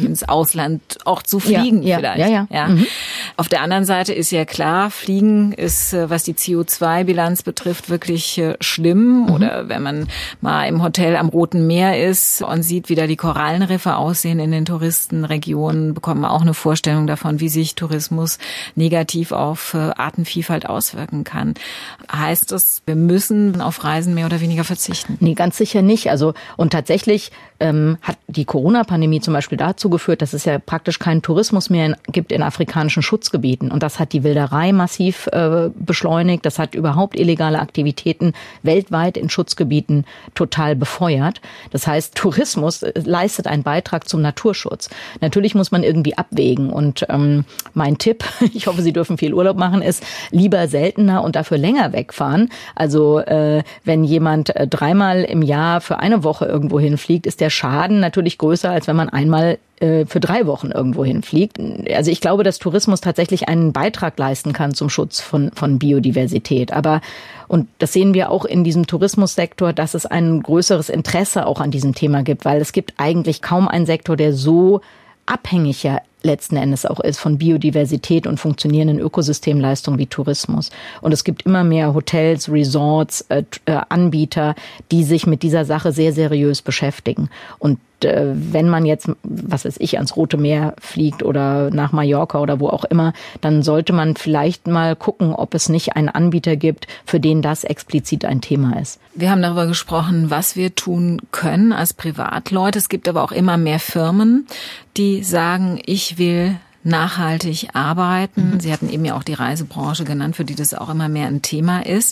Ausland auch zu fliegen ja, vielleicht. Ja, ja. ja. Mhm. Auf der anderen Seite ist ja klar, Fliegen ist, was die C O zwei Bilanz betrifft, wirklich schlimm. Mhm. Oder wenn man mal im Hotel am Roten Meer ist und sieht, wie da die Korallenriffe aussehen in den Touristenregionen, bekommt man auch eine Vorstellung davon, wie sich Tourismus negativ auf Artenvielfalt auswirken kann. Heißt das, wir müssen auf Reisen mehr oder weniger verzichten? Nee, ganz sicher nicht. Also und tatsächlich ähm, hat die Corona-Pandemie zum Beispiel dazu geführt, dass es ja praktisch keinen Tourismus mehr in, gibt in afrikanischen Schutzgebieten. Und das hat die Wilderei massiv äh, beschleunigt. Das hat überhaupt illegale Aktivitäten weltweit in Schutzgebieten total befeuert. Das heißt, Tourismus leistet einen Beitrag zum Naturschutz. Natürlich muss man irgendwie abwägen. Und ähm, mein Tipp, ich hoffe, Sie dürfen viel Urlaub machen, ist lieber seltener und dafür länger wegfahren. Also äh, wenn jemand äh, dreimal im Jahr für eine Woche irgendwo hinfliegt, ist der Schaden natürlich größer, als wenn man einmal äh, für drei Wochen irgendwo hinfliegt. Also ich glaube, dass Tourismus tatsächlich einen Beitrag leisten kann zum Schutz von, von Biodiversität. Aber, und das sehen wir auch in diesem Tourismussektor, dass es ein größeres Interesse auch an diesem Thema gibt, weil es gibt eigentlich kaum einen Sektor, der so abhängig ja letzten Endes auch ist von Biodiversität und funktionierenden Ökosystemleistungen wie Tourismus. Und es gibt immer mehr Hotels, Resorts, äh, Anbieter, die sich mit dieser Sache sehr seriös beschäftigen. Und äh, wenn man jetzt, was weiß ich, ans Rote Meer fliegt oder nach Mallorca oder wo auch immer, dann sollte man vielleicht mal gucken, ob es nicht einen Anbieter gibt, für den das explizit ein Thema ist. Wir haben darüber gesprochen, was wir tun können als Privatleute. Es gibt aber auch immer mehr Firmen, die sagen, ich will nachhaltig arbeiten. Mhm. Sie hatten eben ja auch die Reisebranche genannt, für die das auch immer mehr ein Thema ist.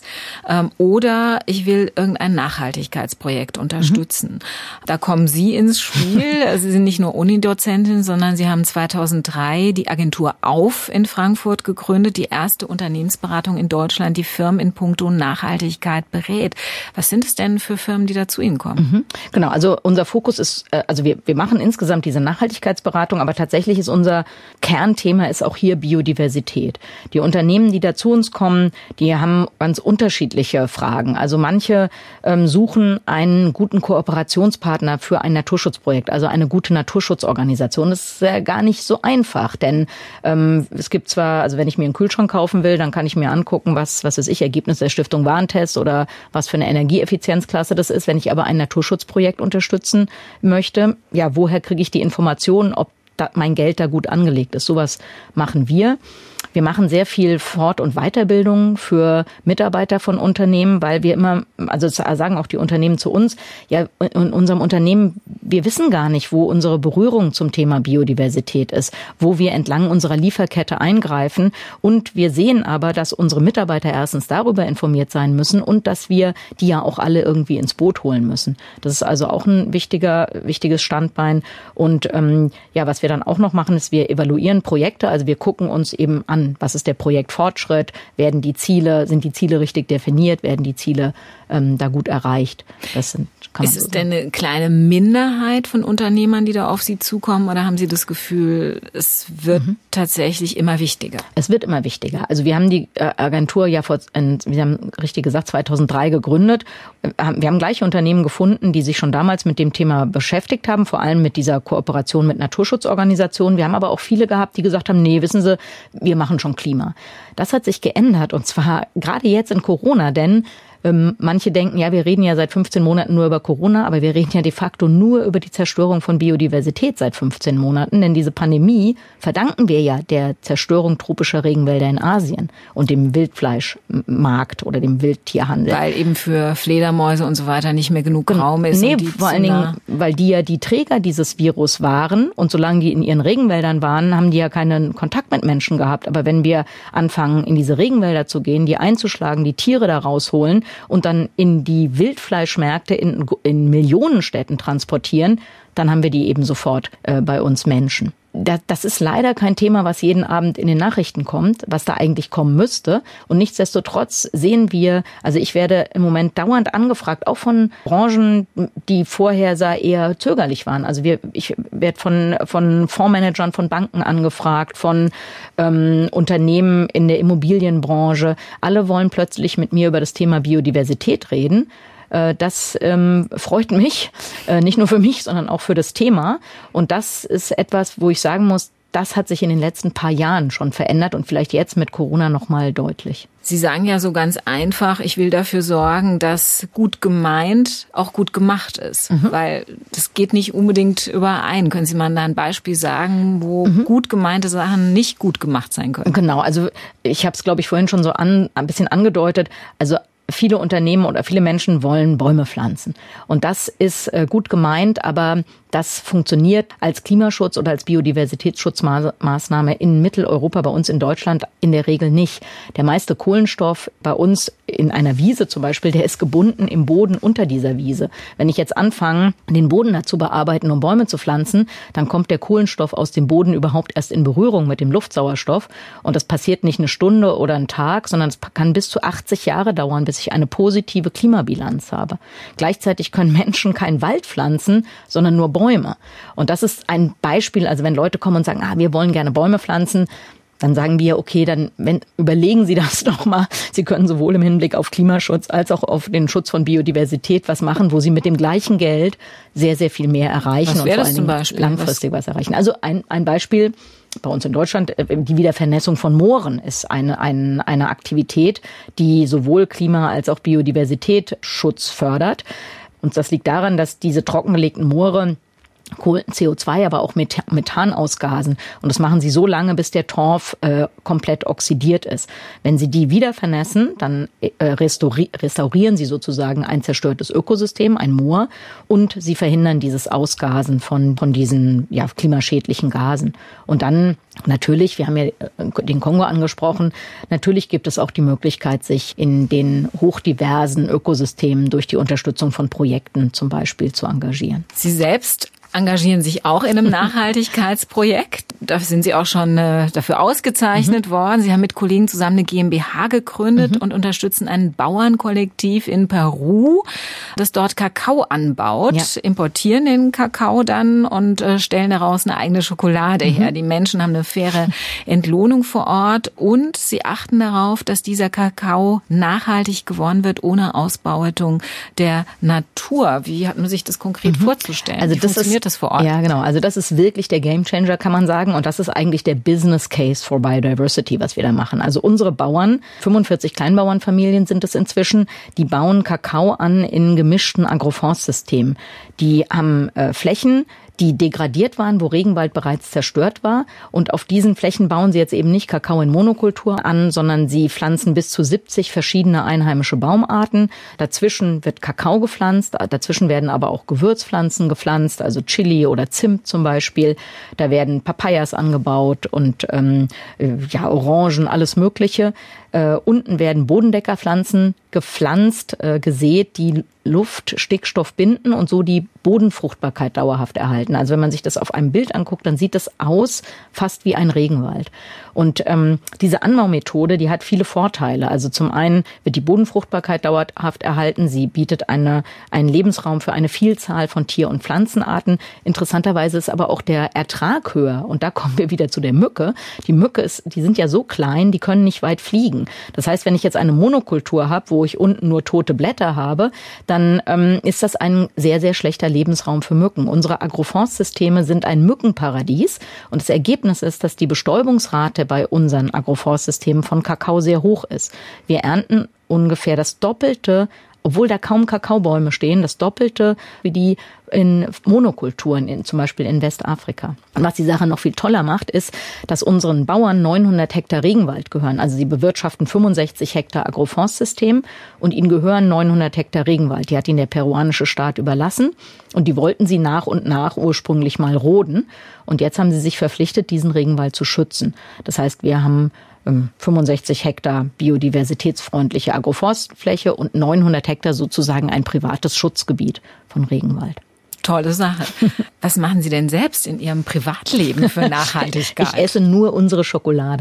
Oder ich will irgendein Nachhaltigkeitsprojekt unterstützen. Mhm. Da kommen Sie ins Spiel. Sie sind nicht nur Unidozentin, sondern Sie haben zweitausenddrei die Agentur Auf in Frankfurt gegründet, die erste Unternehmensberatung in Deutschland, die Firmen in puncto Nachhaltigkeit berät. Was sind es denn für Firmen, die da zu Ihnen kommen? Mhm. Genau, also unser Fokus ist, also wir, wir machen insgesamt diese Nachhaltigkeitsberatung, aber tatsächlich ist unser Kernthema ist auch hier Biodiversität. Die Unternehmen, die da zu uns kommen, die haben ganz unterschiedliche Fragen. Also manche ähm, suchen einen guten Kooperationspartner für ein Naturschutzprojekt, also eine gute Naturschutzorganisation. Das ist ja gar nicht so einfach, denn ähm, es gibt zwar, also wenn ich mir einen Kühlschrank kaufen will, dann kann ich mir angucken, was, was weiß ich, Ergebnis der Stiftung Warentest oder was für eine Energieeffizienzklasse das ist. Wenn ich aber ein Naturschutzprojekt unterstützen möchte, ja, woher kriege ich die Informationen, ob mein Geld da gut angelegt ist? Sowas machen wir. Wir machen sehr viel Fort- und Weiterbildung für Mitarbeiter von Unternehmen, weil wir immer, also sagen auch die Unternehmen zu uns, ja, in unserem Unternehmen, wir wissen gar nicht, wo unsere Berührung zum Thema Biodiversität ist, wo wir entlang unserer Lieferkette eingreifen. Und wir sehen aber, dass unsere Mitarbeiter erstens darüber informiert sein müssen und dass wir die ja auch alle irgendwie ins Boot holen müssen. Das ist also auch ein wichtiger, wichtiges Standbein. Und ähm, ja, was wir dann auch noch machen, ist, wir evaluieren Projekte, also wir gucken uns eben an, was ist der Projektfortschritt, werden die Ziele, sind die Ziele richtig definiert, werden die Ziele ähm, da gut erreicht. Das sind, kann man ist es denn eine kleine Minderheit von Unternehmern, die da auf Sie zukommen, oder haben Sie das Gefühl, es wird mhm. tatsächlich immer wichtiger? Es wird immer wichtiger. Also wir haben die Agentur ja vor, wir haben richtig gesagt, zweitausenddrei gegründet. Wir haben gleiche Unternehmen gefunden, die sich schon damals mit dem Thema beschäftigt haben, vor allem mit dieser Kooperation mit Naturschutzorganisationen. Wir haben aber auch viele gehabt, die gesagt haben, nee, wissen Sie, wir machen schon Klima. Das hat sich geändert, und zwar gerade jetzt in Corona, denn ähm, manche denken, ja, wir reden ja seit fünfzehn Monaten nur über Corona, aber wir reden ja de facto nur über die Zerstörung von Biodiversität seit fünfzehn Monaten, denn diese Pandemie verdanken wir ja der Zerstörung tropischer Regenwälder in Asien und dem Wildfleischmarkt oder dem Wildtierhandel. Weil eben für Fledermäuse und so weiter nicht mehr genug Raum ist. Nee, und die vor allen Dingen, weil die ja die Träger dieses Virus waren, und solange die in ihren Regenwäldern waren, haben die ja keinen Kontakt mit Menschen gehabt. Aber wenn wir anfangen, in diese Regenwälder zu gehen, die einzuschlagen, die Tiere da rausholen und dann in die Wildfleischmärkte in, in Millionenstädten transportieren, dann haben wir die eben sofort äh, bei uns Menschen. Das, das ist leider kein Thema, was jeden Abend in den Nachrichten kommt, was da eigentlich kommen müsste. Und nichtsdestotrotz sehen wir, also ich werde im Moment dauernd angefragt, auch von Branchen, die vorher eher zögerlich waren. Also wir, ich werde von, von Fondsmanagern von Banken angefragt, von ähm, Unternehmen in der Immobilienbranche. Alle wollen plötzlich mit mir über das Thema Biodiversität reden. Das ähm, freut mich, äh, nicht nur für mich, sondern auch für das Thema. Und das ist etwas, wo ich sagen muss, das hat sich in den letzten paar Jahren schon verändert und vielleicht jetzt mit Corona noch mal deutlich. Sie sagen ja so ganz einfach, ich will dafür sorgen, dass gut gemeint auch gut gemacht ist. Mhm. Weil das geht nicht unbedingt überein. Können Sie mal da ein Beispiel sagen, wo mhm. gut gemeinte Sachen nicht gut gemacht sein können? Genau, also ich habe es, glaube ich, vorhin schon so an, ein bisschen angedeutet. Also viele Unternehmen oder viele Menschen wollen Bäume pflanzen. Und das ist äh, gut gemeint, aber das funktioniert als Klimaschutz oder als Biodiversitätsschutzmaßnahme in Mitteleuropa, bei uns in Deutschland in der Regel nicht. Der meiste Kohlenstoff bei uns in einer Wiese zum Beispiel, der ist gebunden im Boden unter dieser Wiese. Wenn ich jetzt anfange, den Boden dazu bearbeiten, um Bäume zu pflanzen, dann kommt der Kohlenstoff aus dem Boden überhaupt erst in Berührung mit dem Luftsauerstoff. Und das passiert nicht eine Stunde oder einen Tag, sondern es kann bis zu achtzig Jahre dauern, bis ich eine positive Klimabilanz habe. Gleichzeitig können Menschen keinen Wald pflanzen, sondern nur Bäume. Und das ist ein Beispiel, also wenn Leute kommen und sagen, ah, wir wollen gerne Bäume pflanzen, dann sagen wir, okay, dann wenn, überlegen Sie das doch mal. Sie können sowohl im Hinblick auf Klimaschutz als auch auf den Schutz von Biodiversität was machen, wo Sie mit dem gleichen Geld sehr, sehr viel mehr erreichen was und vor allen Dingen Beispiel? langfristig was? was erreichen. Also ein, ein Beispiel bei uns in Deutschland, die Wiedervernässung von Mooren ist eine, eine, eine Aktivität, die sowohl Klima- als auch Biodiversitätsschutz fördert. Und das liegt daran, dass diese trockengelegten Moore C O zwei, aber auch Methan ausgasen. Und das machen sie so lange, bis der Torf äh, komplett oxidiert ist. Wenn sie die wieder vernässen, dann äh, restauri- restaurieren sie sozusagen ein zerstörtes Ökosystem, ein Moor, und sie verhindern dieses Ausgasen von, von diesen ja, klimaschädlichen Gasen. Und dann natürlich, wir haben ja den Kongo angesprochen, natürlich gibt es auch die Möglichkeit, sich in den hochdiversen Ökosystemen durch die Unterstützung von Projekten zum Beispiel zu engagieren. Sie selbst engagieren sich auch in einem Nachhaltigkeitsprojekt. Da sind Sie auch schon äh, dafür ausgezeichnet mhm. worden. Sie haben mit Kollegen zusammen eine GmbH gegründet mhm. und unterstützen ein Bauernkollektiv in Peru, das dort Kakao anbaut, ja. importieren den Kakao dann und äh, stellen daraus eine eigene Schokolade mhm. her. Die Menschen haben eine faire Entlohnung vor Ort und sie achten darauf, dass dieser Kakao nachhaltig gewonnen wird, ohne Ausbeutung der Natur. Wie hat man sich das konkret mhm. vorzustellen? Also Wie das ist das vor Ort? Ja, genau. Also das ist wirklich der Gamechanger, kann man sagen. Und das ist eigentlich der Business Case for Biodiversity, was wir da machen. Also unsere Bauern, fünfundvierzig Kleinbauernfamilien sind es inzwischen, die bauen Kakao an in gemischten Agroforstsystemen. Die haben äh, Flächen, die degradiert waren, wo Regenwald bereits zerstört war. Und auf diesen Flächen bauen sie jetzt eben nicht Kakao in Monokultur an, sondern sie pflanzen bis zu siebzig verschiedene einheimische Baumarten. Dazwischen wird Kakao gepflanzt, dazwischen werden aber auch Gewürzpflanzen gepflanzt, also Chili oder Zimt zum Beispiel. Da werden Papayas angebaut und ähm, ja Orangen, alles Mögliche. Äh, unten werden Bodendeckerpflanzen gepflanzt, äh, gesät, die Luft, Stickstoff binden und so die Bodenfruchtbarkeit dauerhaft erhalten. Also wenn man sich das auf einem Bild anguckt, dann sieht das aus fast wie ein Regenwald. Und ähm, diese Anbaumethode, die hat viele Vorteile. Also zum einen wird die Bodenfruchtbarkeit dauerhaft erhalten. Sie bietet eine, einen Lebensraum für eine Vielzahl von Tier- und Pflanzenarten. Interessanterweise ist aber auch der Ertrag höher. Und da kommen wir wieder zu der Mücke. Die Mücke ist, die sind ja so klein, die können nicht weit fliegen. Das heißt, wenn ich jetzt eine Monokultur habe, wo ich unten nur tote Blätter habe, dann ähm, ist das ein sehr, sehr schlechter Lebensraum für Mücken. Unsere Agroforstsysteme sind ein Mückenparadies. Und das Ergebnis ist, dass die Bestäubungsrate bei unseren Agroforstsystemen von Kakao sehr hoch ist. Wir ernten ungefähr das Doppelte, obwohl da kaum Kakaobäume stehen, das Doppelte wie die in Monokulturen, in, zum Beispiel in Westafrika. Und was die Sache noch viel toller macht, ist, dass unseren Bauern neunhundert Hektar Regenwald gehören. Also sie bewirtschaften fünfundsechzig Hektar Agroforstsystem und ihnen gehören neunhundert Hektar Regenwald. Die hat ihnen der peruanische Staat überlassen und die wollten sie nach und nach ursprünglich mal roden. Und jetzt haben sie sich verpflichtet, diesen Regenwald zu schützen. Das heißt, wir haben fünfundsechzig Hektar biodiversitätsfreundliche Agroforstfläche und neunhundert Hektar sozusagen ein privates Schutzgebiet von Regenwald. Tolle Sache. Was machen Sie denn selbst in Ihrem Privatleben für Nachhaltigkeit? Ich esse nur unsere Schokolade.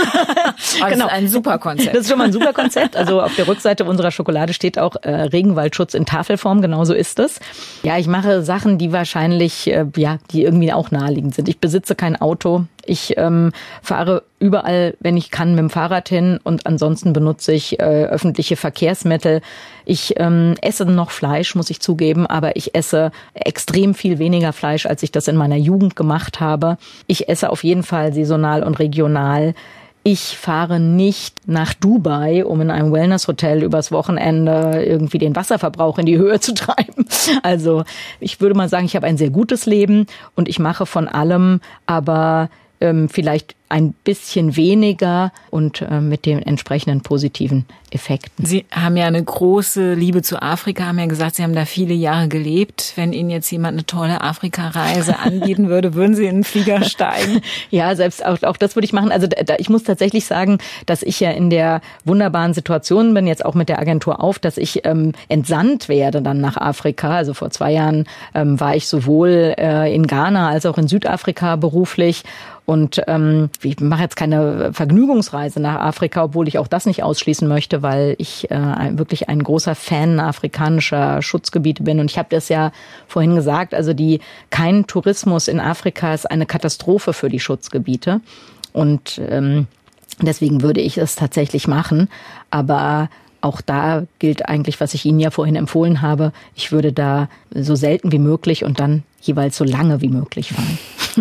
Das genau. ist ein super Konzept. Das ist schon mal ein super Konzept. Also auf der Rückseite unserer Schokolade steht auch äh, Regenwaldschutz in Tafelform. Genauso ist es. Ja, ich mache Sachen, die wahrscheinlich, äh, ja, die irgendwie auch naheliegend sind. Ich besitze kein Auto. Ich ähm, fahre überall, wenn ich kann, mit dem Fahrrad hin und ansonsten benutze ich äh, öffentliche Verkehrsmittel. Ich ähm, esse noch Fleisch, muss ich zugeben, aber ich esse extrem viel weniger Fleisch, als ich das in meiner Jugend gemacht habe. Ich esse auf jeden Fall saisonal und regional. Ich fahre nicht nach Dubai, um in einem Wellness-Hotel übers Wochenende irgendwie den Wasserverbrauch in die Höhe zu treiben. Also ich würde mal sagen, ich habe ein sehr gutes Leben und ich mache von allem, aber ähm, vielleicht ein bisschen weniger und äh, mit den entsprechenden positiven Effekten. Sie haben ja eine große Liebe zu Afrika, haben ja gesagt, Sie haben da viele Jahre gelebt. Wenn Ihnen jetzt jemand eine tolle Afrika-Reise anbieten würde, würden Sie in den Flieger steigen? Ja, selbst auch, auch das würde ich machen. Also da, ich muss tatsächlich sagen, dass ich ja in der wunderbaren Situation bin, jetzt auch mit der Agentur auf, dass ich ähm, entsandt werde dann nach Afrika. Also vor zwei Jahren ähm, war ich sowohl äh, in Ghana als auch in Südafrika beruflich. Und ähm, ich mache jetzt keine Vergnügungsreise nach Afrika, obwohl ich auch das nicht ausschließen möchte, weil ich äh, wirklich ein großer Fan afrikanischer Schutzgebiete bin. Und ich habe das ja vorhin gesagt, also die kein Tourismus in Afrika ist eine Katastrophe für die Schutzgebiete. Und ähm, deswegen würde ich es tatsächlich machen. Aber auch da gilt eigentlich, was ich Ihnen ja vorhin empfohlen habe. Ich würde da so selten wie möglich und dann jeweils so lange wie möglich fahren.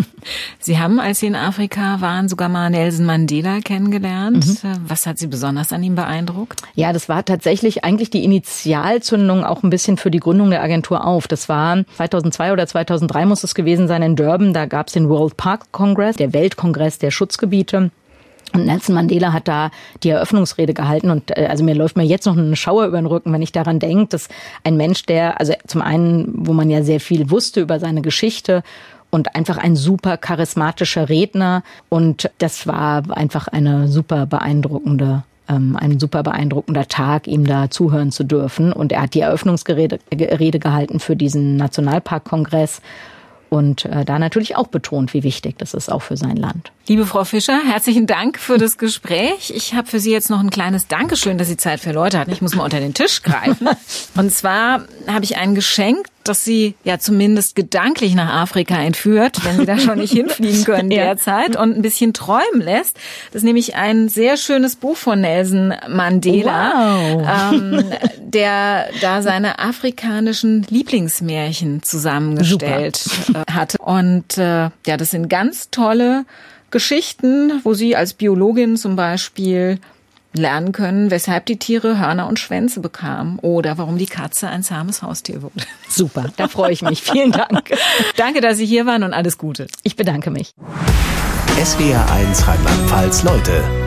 Sie haben, als Sie in Afrika waren, sogar mal Nelson Mandela kennengelernt. Mhm. Was hat Sie besonders an ihm beeindruckt? Ja, das war tatsächlich eigentlich die Initialzündung auch ein bisschen für die Gründung der Agentur auf. Das war zweitausendzwei oder zweitausenddrei muss es gewesen sein in Durban. Da gab es den World Park Congress, der Weltkongress der Schutzgebiete. Und Nelson Mandela hat da die Eröffnungsrede gehalten und äh, also mir läuft mir jetzt noch eine Schauer über den Rücken, wenn ich daran denke, dass ein Mensch, der, also zum einen, wo man ja sehr viel wusste über seine Geschichte und einfach ein super charismatischer Redner und das war einfach eine super beeindruckende ähm, ein super beeindruckender Tag, ihm da zuhören zu dürfen. Und er hat die Eröffnungsrede Rede gehalten für diesen Nationalparkkongress. Und äh, da natürlich auch betont, wie wichtig das ist, auch für sein Land. Liebe Frau Fischer, herzlichen Dank für das Gespräch. Ich habe für Sie jetzt noch ein kleines Dankeschön, dass Sie Zeit für Leute hatten. Ich muss mal unter den Tisch greifen. Und zwar habe ich ein Geschenk, das Sie ja zumindest gedanklich nach Afrika entführt, wenn Sie da schon nicht hinfliegen können Ja. derzeit, und ein bisschen träumen lässt. Das ist nämlich ein sehr schönes Buch von Nelson Mandela, Wow. ähm, der da seine afrikanischen Lieblingsmärchen zusammengestellt äh, hat. Und äh, ja, das sind ganz tolle Geschichten, wo Sie als Biologin zum Beispiel lernen können, weshalb die Tiere Hörner und Schwänze bekamen oder warum die Katze ein zahmes Haustier wurde. Super, da freue ich mich. Vielen Dank. Danke, dass Sie hier waren und alles Gute. Ich bedanke mich. S W R eins Rheinland-Pfalz Leute.